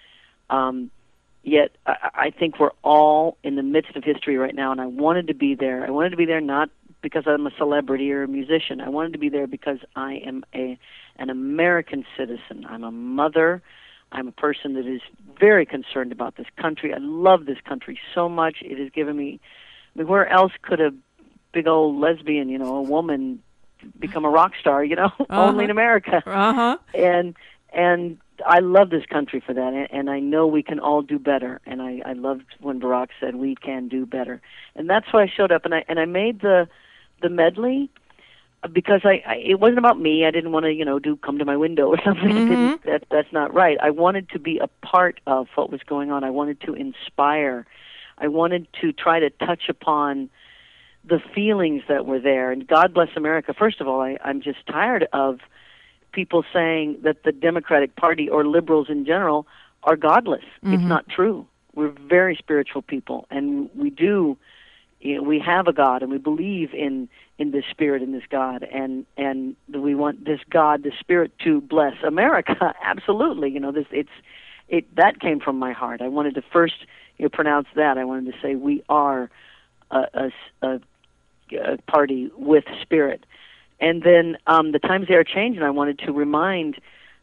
Um, yet, I, I think we're all in the midst of history right now, and I wanted to be there. I wanted to be there not because I'm a celebrity or a musician. I wanted to be there because I am a an American citizen. I'm a mother. I'm a person that is very concerned about this country. I love this country so much. It has given me, I mean, where else could a big old lesbian, you know, a woman become a rock star, you know, uh-huh. only in America. Uh-huh. And and I love this country for that, and, and I know we can all do better. And I, I loved when Barack said we can do better. And that's why I showed up, and I and I made the the medley because I, I it wasn't about me. I didn't want to, you know, do come to my window or something. Mm-hmm. Didn't, that, that's not right. I wanted to be a part of what was going on. I wanted to inspire. I wanted to try to touch upon the feelings that were there. And God Bless America, first of all, I, I'm just tired of people saying that the Democratic Party or liberals in general are godless. Mm-hmm. It's not true. We're very spiritual people, and we do, you know, we have a God, and we believe in in this spirit and this God, and and we want this God, this spirit, to bless America. Absolutely, you know, this it's it that came from my heart. I wanted to first, you know, pronounce that. I wanted to say we are a, a, a, a party with spirit, and then um, the times they are changing. I wanted to remind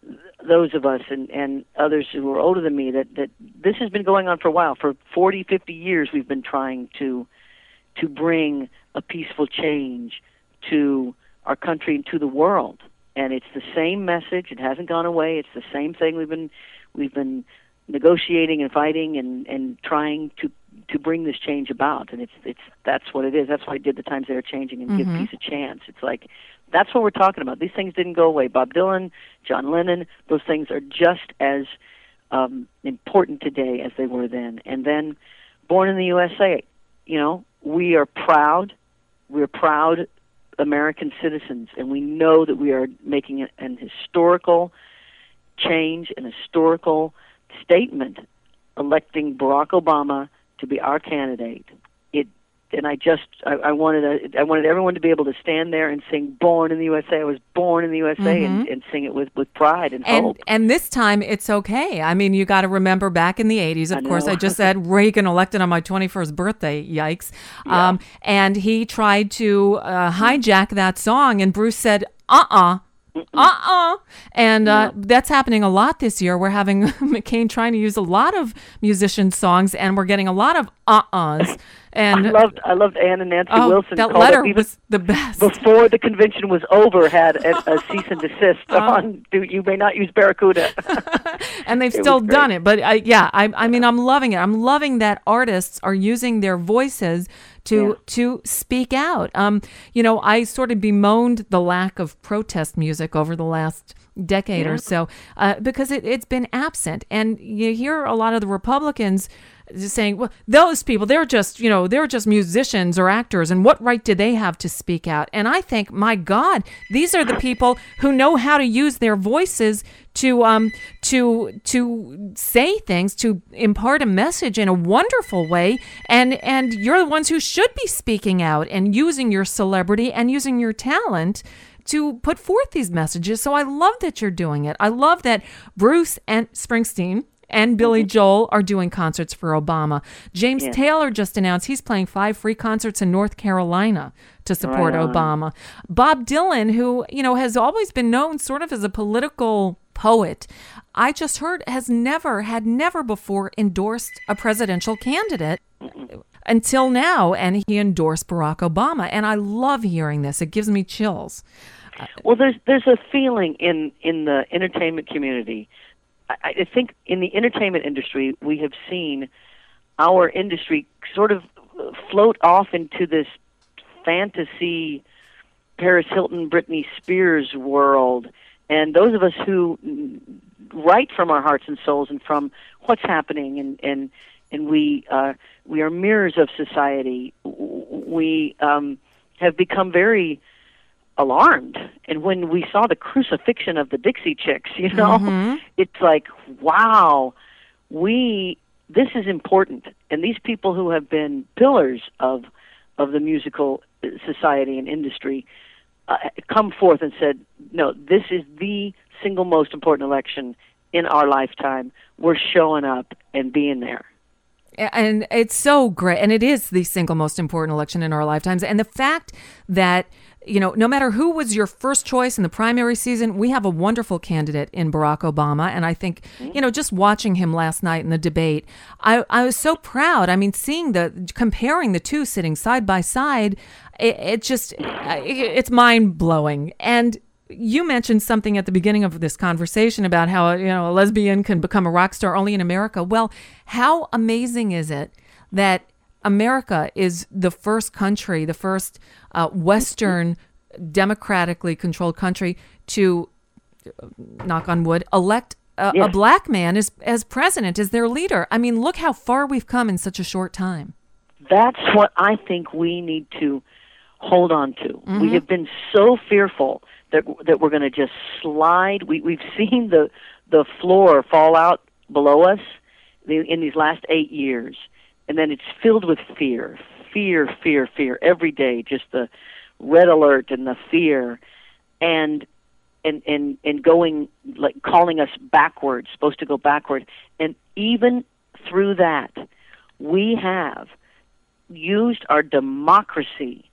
those of us and, and others who are older than me that, that this has been going on for a while. For forty, fifty years we've been trying to to bring a peaceful change to our country and to the world. And it's the same message. It hasn't gone away. It's the same thing we've been we've been negotiating and fighting and, and trying to to bring this change about. And it's it's that's what it is. That's why I did The Times They Are Changing and mm-hmm. Give Peace a Chance. It's like that's what we're talking about. These things didn't go away. Bob Dylan, John Lennon, those things are just as um, important today as they were then. And then Born in the U S A, you know, we are proud. We're proud American citizens, and we know that we are making an historical change, an historical statement, electing Barack Obama to be our candidate. It and I just I, I wanted a, I wanted everyone to be able to stand there and sing "Born in the U S A." I was born in the U S A, mm-hmm. and, and sing it with, with pride and, and hope. And this time it's okay. I mean, you got to remember back in the eighties. Of I course, I just had Reagan elected on my twenty-first birthday. Yikes! Yeah. Um, and he tried to uh, hijack that song, and Bruce said, "Uh uh." Uh-uh. And uh, yeah. that's happening a lot this year. We're having McCain trying to use a lot of musician songs, and we're getting a lot of uh-uhs. And I loved, I loved Ann and Nancy oh, Wilson. That letter was the best. Before the convention was over, had a, a cease and desist uh, on, you may not use Barracuda. And they've still done it. But uh, yeah, I, I mean, I'm loving it. I'm loving that artists are using their voices to yeah. to speak out. Um, you know, I sort of bemoaned the lack of protest music over the last decade yeah. or so uh, because it, it's been absent. And you hear a lot of the Republicans just saying, well, those people, they're just, you know, they're just musicians or actors, and what right do they have to speak out? And I think, my God, these are the people who know how to use their voices to um to to say things, to impart a message in a wonderful way, and and you're the ones who should be speaking out and using your celebrity and using your talent to put forth these messages. So I love that you're doing it. I love that Bruce and Springsteen and Billy Joel are doing concerts for Obama. James yeah. Taylor just announced he's playing five free concerts in North Carolina to support right Obama. Bob Dylan, who, you know, has always been known sort of as a political poet, I just heard has never, had never before endorsed a presidential candidate Mm-mm. until now, and he endorsed Barack Obama. And I love hearing this. It gives me chills. Well, there's there's a feeling in, in the entertainment community. I think in the entertainment industry, we have seen our industry sort of float off into this fantasy Paris Hilton, Britney Spears world. And those of us who write from our hearts and souls and from what's happening, and, and, and we, uh, we are mirrors of society, we um, have become very alarmed. And when we saw the crucifixion of the Dixie Chicks, you know, mm-hmm. it's like, wow, we, this is important. And these people who have been pillars of, of the musical society and industry uh, come forth and said, no, this is the single most important election in our lifetime. We're showing up and being there. And it's so great. And it is the single most important election in our lifetimes. And the fact that, you know, no matter who was your first choice in the primary season, we have a wonderful candidate in Barack Obama. And I think, you know, just watching him last night in the debate, I, I was so proud. I mean, seeing the, comparing the two sitting side by side, it, it just, it's mind blowing. And you mentioned something at the beginning of this conversation about how, you know, a lesbian can become a rock star only in America. Well, how amazing is it that America is the first country, the first uh, Western democratically controlled country to, knock on wood, elect a, yeah. a black man as, as president, as their leader. I mean, look how far we've come in such a short time. That's what I think we need to hold on to. Mm-hmm. We have been so fearful that that we're going to just slide. We, we've seen the, the floor fall out below us in these last eight years. And then it's filled with fear, fear, fear, fear every day. Just the red alert and the fear, and and and and going, like, calling us backwards, supposed to go backward. And even through that, we have used our democracy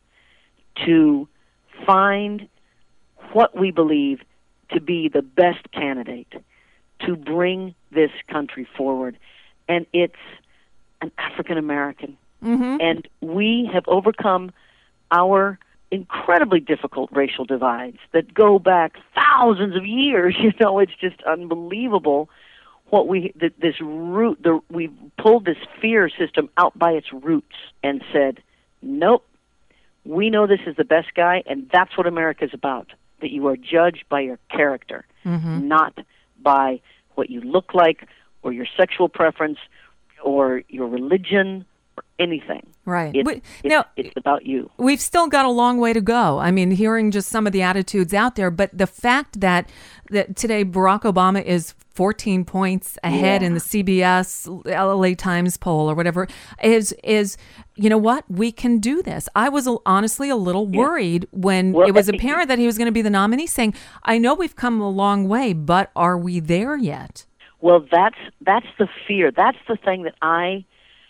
to find what we believe to be the best candidate to bring this country forward, and it's an African American. Mm-hmm. And we have overcome our incredibly difficult racial divides that go back thousands of years. You know, it's just unbelievable what we, th- this root, the, we've pulled this fear system out by its roots and said, nope, we know this is the best guy, and that's what America's about, that you are judged by your character, mm-hmm. not by what you look like or your sexual preference or your religion or anything. Right. It's, But, it's, now, it's about you. We've still got a long way to go. I mean, hearing just some of the attitudes out there, but the fact that, that today Barack Obama is fourteen points ahead Yeah. in the C B S L A Times poll or whatever is, is, you know what? We can do this. I was honestly a little Yeah. worried when Well, it was I- apparent that he was going to be the nominee, saying, I know we've come a long way, but are we there yet? Well, that's that's the fear. That's the thing that I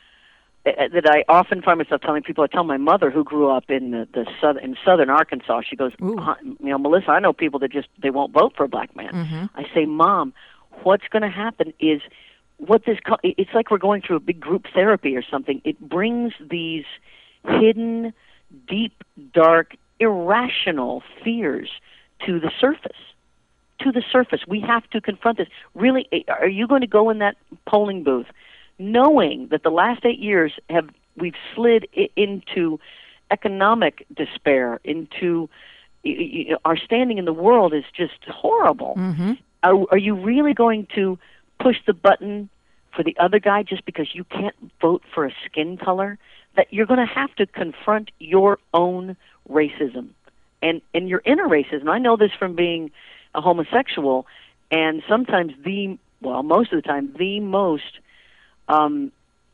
that I often find myself telling people. I tell my mother, who grew up in the, the southern in southern Arkansas. She goes, Ooh. "Huh, you know, Melissa, I know people that just they won't vote for a black man." Mm-hmm. I say, Mom, what's going to happen is what this. co- It's like we're going through a big group therapy or something. It brings these hidden, deep, dark, irrational fears to the surface. To the surface. We have to confront this. Really, are you going to go in that polling booth knowing that the last eight years have we've slid i- into economic despair, into y- y- our standing in the world is just horrible. Mm-hmm. Are, are you really going to push the button for the other guy just because you can't vote for a skin color? That you're going to have to confront your own racism and and your inner racism. I know this from being a homosexual, and sometimes the well, most of the time, the most um,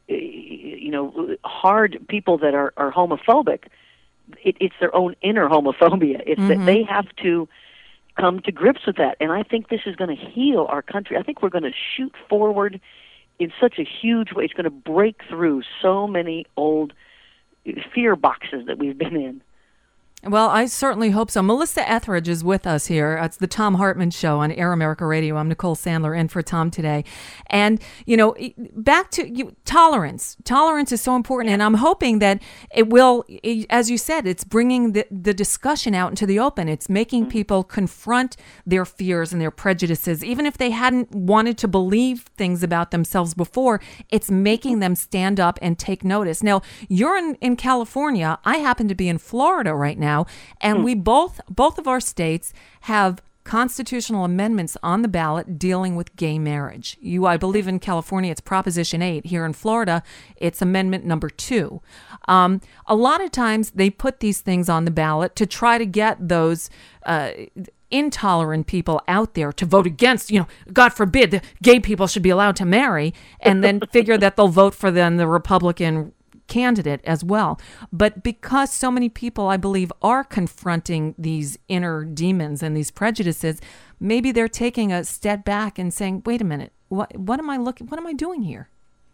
you know, hard people that are, are homophobic. It, it's their own inner homophobia. It's Mm-hmm. that they have to come to grips with that, and I think this is going to heal our country. I think we're going to shoot forward in such a huge way. It's going to break through so many old fear boxes that we've been in. Well, I certainly hope so. Melissa Etheridge is with us here. It's the Tom Hartman Show on Air America Radio. I'm Nicole Sandler in for Tom today. And, you know, back to you, tolerance. Tolerance is so important. And I'm hoping that it will, as you said, it's bringing the, the discussion out into the open. It's making people confront their fears and their prejudices. Even if they hadn't wanted to believe things about themselves before, it's making them stand up and take notice. Now, you're in, in California. I happen to be in Florida right now. And we both, both of our states have constitutional amendments on the ballot dealing with gay marriage. You, I believe in California, it's Proposition eight. Here in Florida, it's Amendment number two. Um, a lot of times they put these things on the ballot to try to get those uh, intolerant people out there to vote against, you know, God forbid, the gay people should be allowed to marry, and then figure that they'll vote for then the Republican candidate as well. But because so many people, I believe, are confronting these inner demons and these prejudices, maybe they're taking a step back and saying, wait a minute, what what am I looking what am I doing here?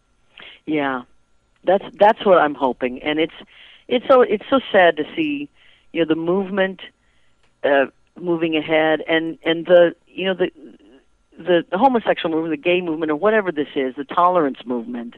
Yeah. That's that's what I'm hoping. And it's it's so it's so sad to see, you know, the movement uh, moving ahead, and, and the you know the, the the homosexual movement, the gay movement, or whatever this is, the tolerance movement.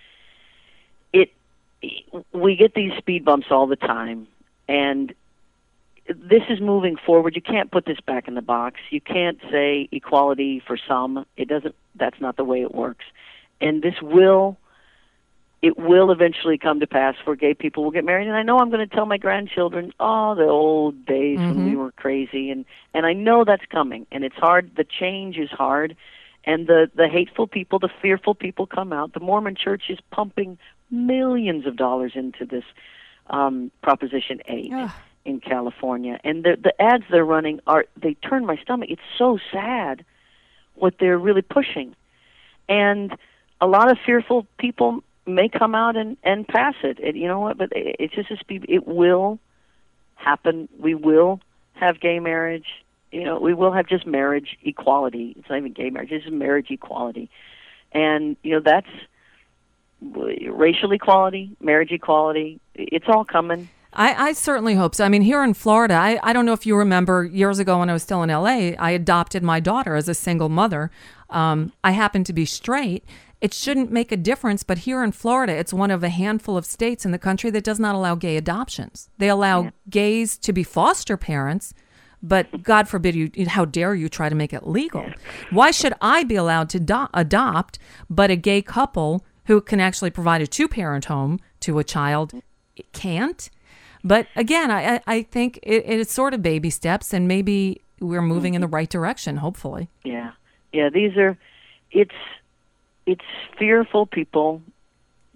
It we get these speed bumps all the time, and this is moving forward. You can't put this back in the box. You can't say equality for some. It doesn't. That's not the way it works. And this will, it will eventually come to pass where gay people will get married. And I know I'm going to tell my grandchildren, oh, the old days Mm-hmm. when we were crazy. And, and I know that's coming. And it's hard. The change is hard. And the, the hateful people, the fearful people come out. The Mormon Church is pumping millions of dollars into this um, Proposition eight Ugh. in California. And the, the ads they're running, are they turn my stomach. It's so sad what they're really pushing. And a lot of fearful people may come out and, and pass it. it. You know what? But it, it's just a speed. It will happen. We will have gay marriage. You know, we will have just marriage equality. It's not even gay marriage. It's just marriage equality. And, you know, that's racial equality, marriage equality. It's all coming. I, I certainly hope so. I mean, here in Florida, I, I don't know if you remember years ago when I was still in L A, I adopted my daughter as a single mother. Um, I happen to be straight. It shouldn't make a difference, but here in Florida, it's one of a handful of states in the country that does not allow gay adoptions. They allow Yeah. gays to be foster parents, but God forbid you, how dare you try to make it legal? Why should I be allowed to do- adopt, but a gay couple who can actually provide a two-parent home to a child can't? But again, I, I think it, it's sort of baby steps, and maybe we're moving in the right direction, hopefully. Yeah. Yeah, these are, it's, it's fearful people.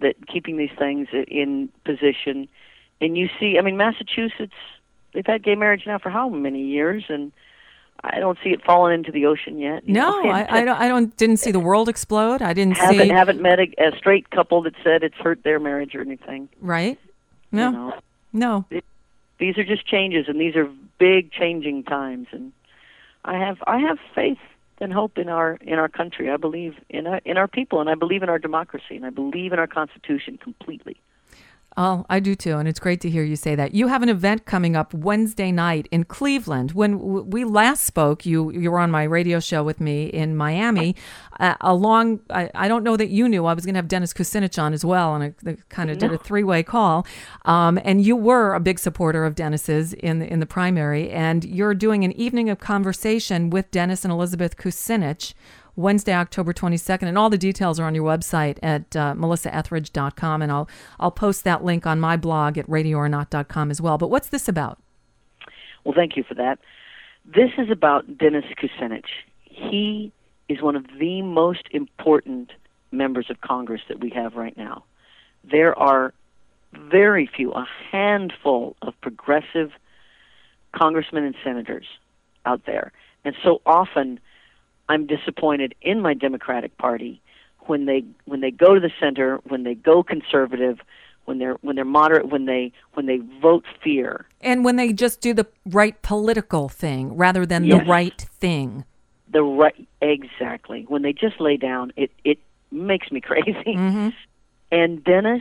that keeping these things in position. And you see, I mean, Massachusetts, they've had gay marriage now for how many years, and I don't see it falling into the ocean yet. No, know? I, I don't. I don't. Didn't see the world explode. I didn't haven't, see. Haven't met a, a straight couple that said it's hurt their marriage or anything. Right? No. You know? No. It, these are just changes, and these are big changing times. And I have I have faith and hope in our in our country. I believe in our, in our people, and I believe in our democracy, and I believe in our Constitution completely. Oh, I do too, and it's great to hear you say that. You have an event coming up Wednesday night in Cleveland. When w- we last spoke, you you were on my radio show with me in Miami. Uh, along, I, I don't know that you knew I was going to have Dennis Kucinich on as well, and I, I kind of no. did a three-way call. Um, and you were a big supporter of Dennis's in the, in the primary, and you're doing an evening of conversation with Dennis and Elizabeth Kucinich Wednesday, October twenty-second, and all the details are on your website at uh, melissa etheridge dot com, and I'll I'll post that link on my blog at radio or not dot com as well. But what's this about? Well, thank you for that. This is about Dennis Kucinich. He is one of the most important members of Congress that we have right now. There are very few, a handful of progressive congressmen and senators out there, and so often I'm disappointed in my Democratic Party when they when they go to the center, when they go conservative, when they're when they're moderate, when they when they vote fear, and when they just do the right political thing rather than yes. the right thing. The right, exactly. When they just lay down, it it makes me crazy. Mm-hmm. And Dennis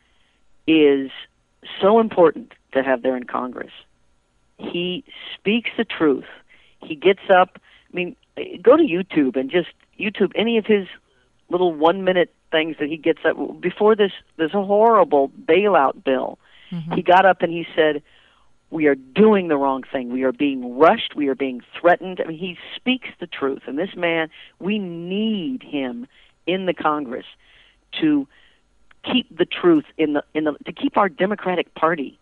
is so important to have there in Congress. He speaks the truth. He gets up. I mean, go to YouTube and just YouTube any of his little one-minute things that he gets up. Before this, this horrible bailout bill, mm-hmm. he got up and he said, we are doing the wrong thing. We are being rushed. We are being threatened. I mean, he speaks the truth. And this man, we need him in the Congress to keep the truth in the in the to keep our Democratic Party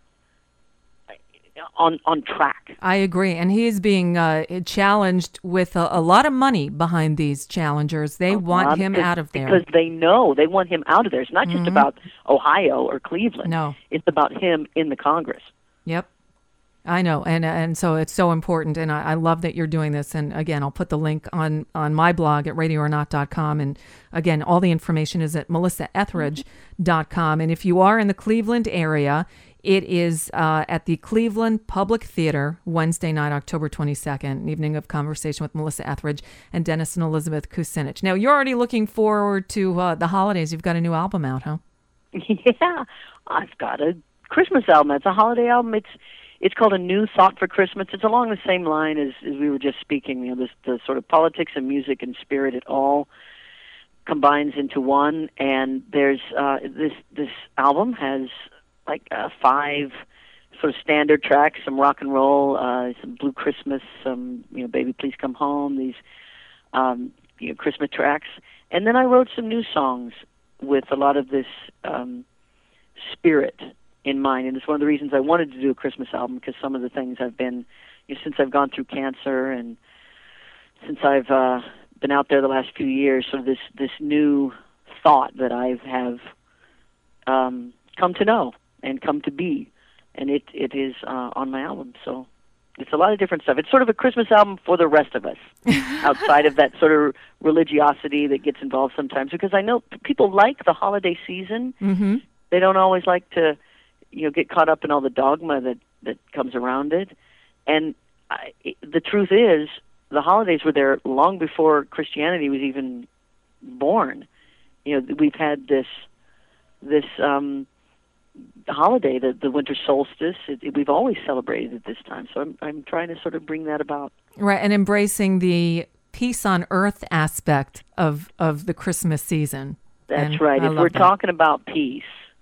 on on track. I agree, and he is being uh, challenged with a, a lot of money behind these challengers. They a want him because, out of there because they know they want him out of there. It's not just mm-hmm. about Ohio or Cleveland. No, it's about him in the Congress. Yep. I know, and and so it's so important, and I, I love that you're doing this. And again, I'll put the link on, on my blog at radio or not dot com. And again, all the information is at melissa etheridge dot com. And if you are in the Cleveland area, it is uh, at the Cleveland Public Theater, Wednesday night, October twenty-second, an evening of conversation with Melissa Etheridge and Dennis and Elizabeth Kucinich. Now, you're already looking forward to uh, the holidays. You've got a new album out, huh? Yeah, I've got a Christmas album. It's a holiday album. It's It's called A New Thought for Christmas. It's along the same line as, as we were just speaking. You know, this the sort of politics and music and spirit. It all combines into one. And there's uh, this this album has like uh, five sort of standard tracks, some rock and roll, uh, some Blue Christmas, some you know, Baby Please Come Home. These um, you know, Christmas tracks, and then I wrote some new songs with a lot of this um, spirit in mind, and it's one of the reasons I wanted to do a Christmas album, because some of the things I've been, you know, since I've gone through cancer and since I've uh, been out there the last few years, sort of this this new thought that I have um, come to know and come to be, and it it is uh, on my album. So it's a lot of different stuff. It's sort of a Christmas album for the rest of us, outside of that sort of religiosity that gets involved sometimes, because I know people like the holiday season. Mm-hmm. They don't always like to, you know, get caught up in all the dogma that, that comes around it. And I, the truth is, the holidays were there long before Christianity was even born. You know, we've had this this um, holiday, the, the winter solstice. It, it, we've always celebrated it this time. So I'm, I'm trying to sort of bring that about. Right, and embracing the peace on earth aspect of, of the Christmas season. That's and right. I If we're that. talking about peace,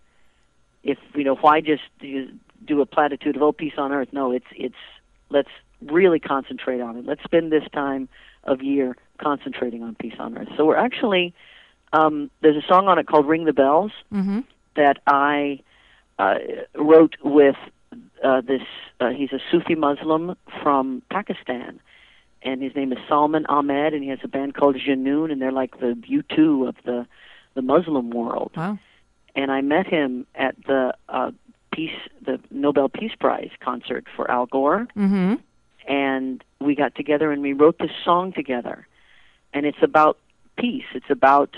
if you know, why just do a platitude of "oh, peace on earth"? No, it's it's let's really concentrate on it. Let's spend this time of year concentrating on peace on earth. So we're actually um, there's a song on it called "Ring the Bells" mm-hmm. that I uh, wrote with uh, this. Uh, he's a Sufi Muslim from Pakistan, and his name is Salman Ahmed, and he has a band called Junoon, and they're like the U two of the the Muslim world. Wow. and I met him at the uh, Peace, the Nobel Peace Prize concert for Al Gore, Mm-hmm. and we got together and we wrote this song together, and it's about peace. It's about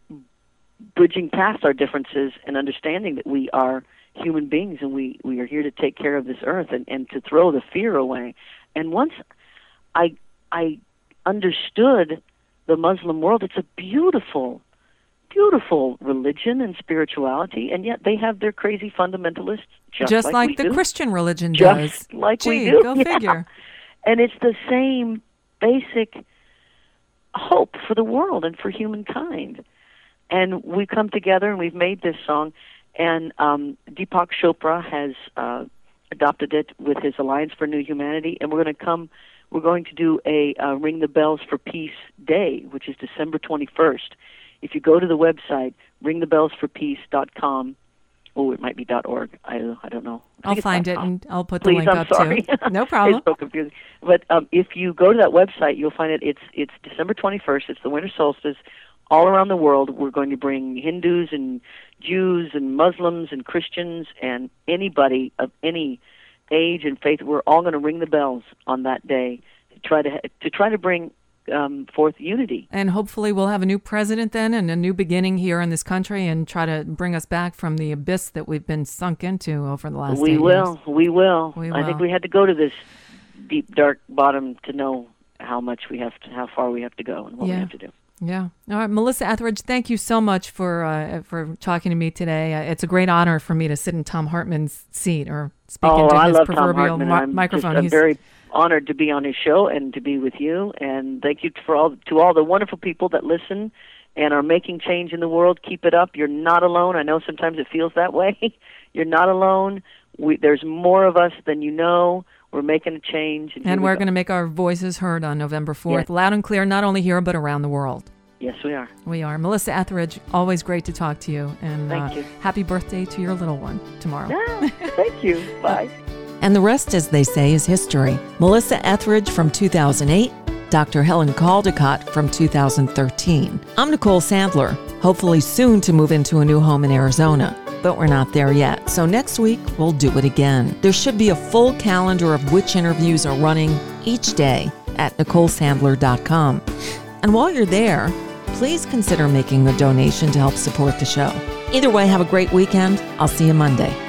bridging past our differences and understanding that we are human beings and we, we are here to take care of this earth and, and to throw the fear away. And once I I understood the Muslim world, it's a beautiful, beautiful religion and spirituality, and yet they have their crazy fundamentalists just, Just like, like, we the do. Christian religion Just does. like Gee, we do. Go Yeah. figure. And it's the same basic hope for the world and for humankind. And we come together and we've made this song, and um, Deepak Chopra has uh, adopted it with his Alliance for New Humanity, and we're going to come, we're going to do a uh, Ring the Bells for Peace Day, which is December twenty-first. If you go to the website, ring the bells for peace dot com, oh, it might be .org, I don't, I don't know. I I'll think it's find it .com. and I'll put Please, the link I'm up sorry. too. No problem. It's so confusing. But um, if you go to that website, you'll find it. It's it's December twenty-first. It's the winter solstice. All around the world, we're going to bring Hindus and Jews and Muslims and Christians and anybody of any age and faith. We're all going to ring the bells on that day to try to to try to bring um, forth unity. And hopefully we'll have a new president then and a new beginning here in this country and try to bring us back from the abyss that we've been sunk into over the last We eight will. years. We will. We I will. think we had to go to this deep, dark bottom to know how much we have to, how far we have to go and what Yeah. we have to do. Yeah. All right, Melissa Etheridge, thank you so much for uh, for talking to me today. Uh, it's a great honor for me to sit in Tom Hartman's seat or speak Oh, into I his love Tom proverbial Hartman. mi- I'm microphone. Just, I'm He's- very honored to be on his show and to be with you. And thank you for all to all the wonderful people that listen and are making change in the world. Keep it up. You're not alone. I know sometimes it feels that way. You're not alone. We, there's more of us than you know. We're making a change. And, and here we we're go. going to make our voices heard on November fourth, Yes. loud and clear, not only here, but around the world. Yes, we are. We are. Melissa Etheridge, always great to talk to you. And Thank uh, you. happy birthday to your little one tomorrow. Ah, thank you. Bye. And the rest, as they say, is history. Melissa Etheridge from two thousand eight, Doctor Helen Caldicott from two thousand thirteen. I'm Nicole Sandler, hopefully soon to move into a new home in Arizona. But we're not there yet, so next week we'll do it again. There should be a full calendar of which interviews are running each day at nicole sandler dot com. And while you're there, please consider making a donation to help support the show. Either way, have a great weekend. I'll see you Monday.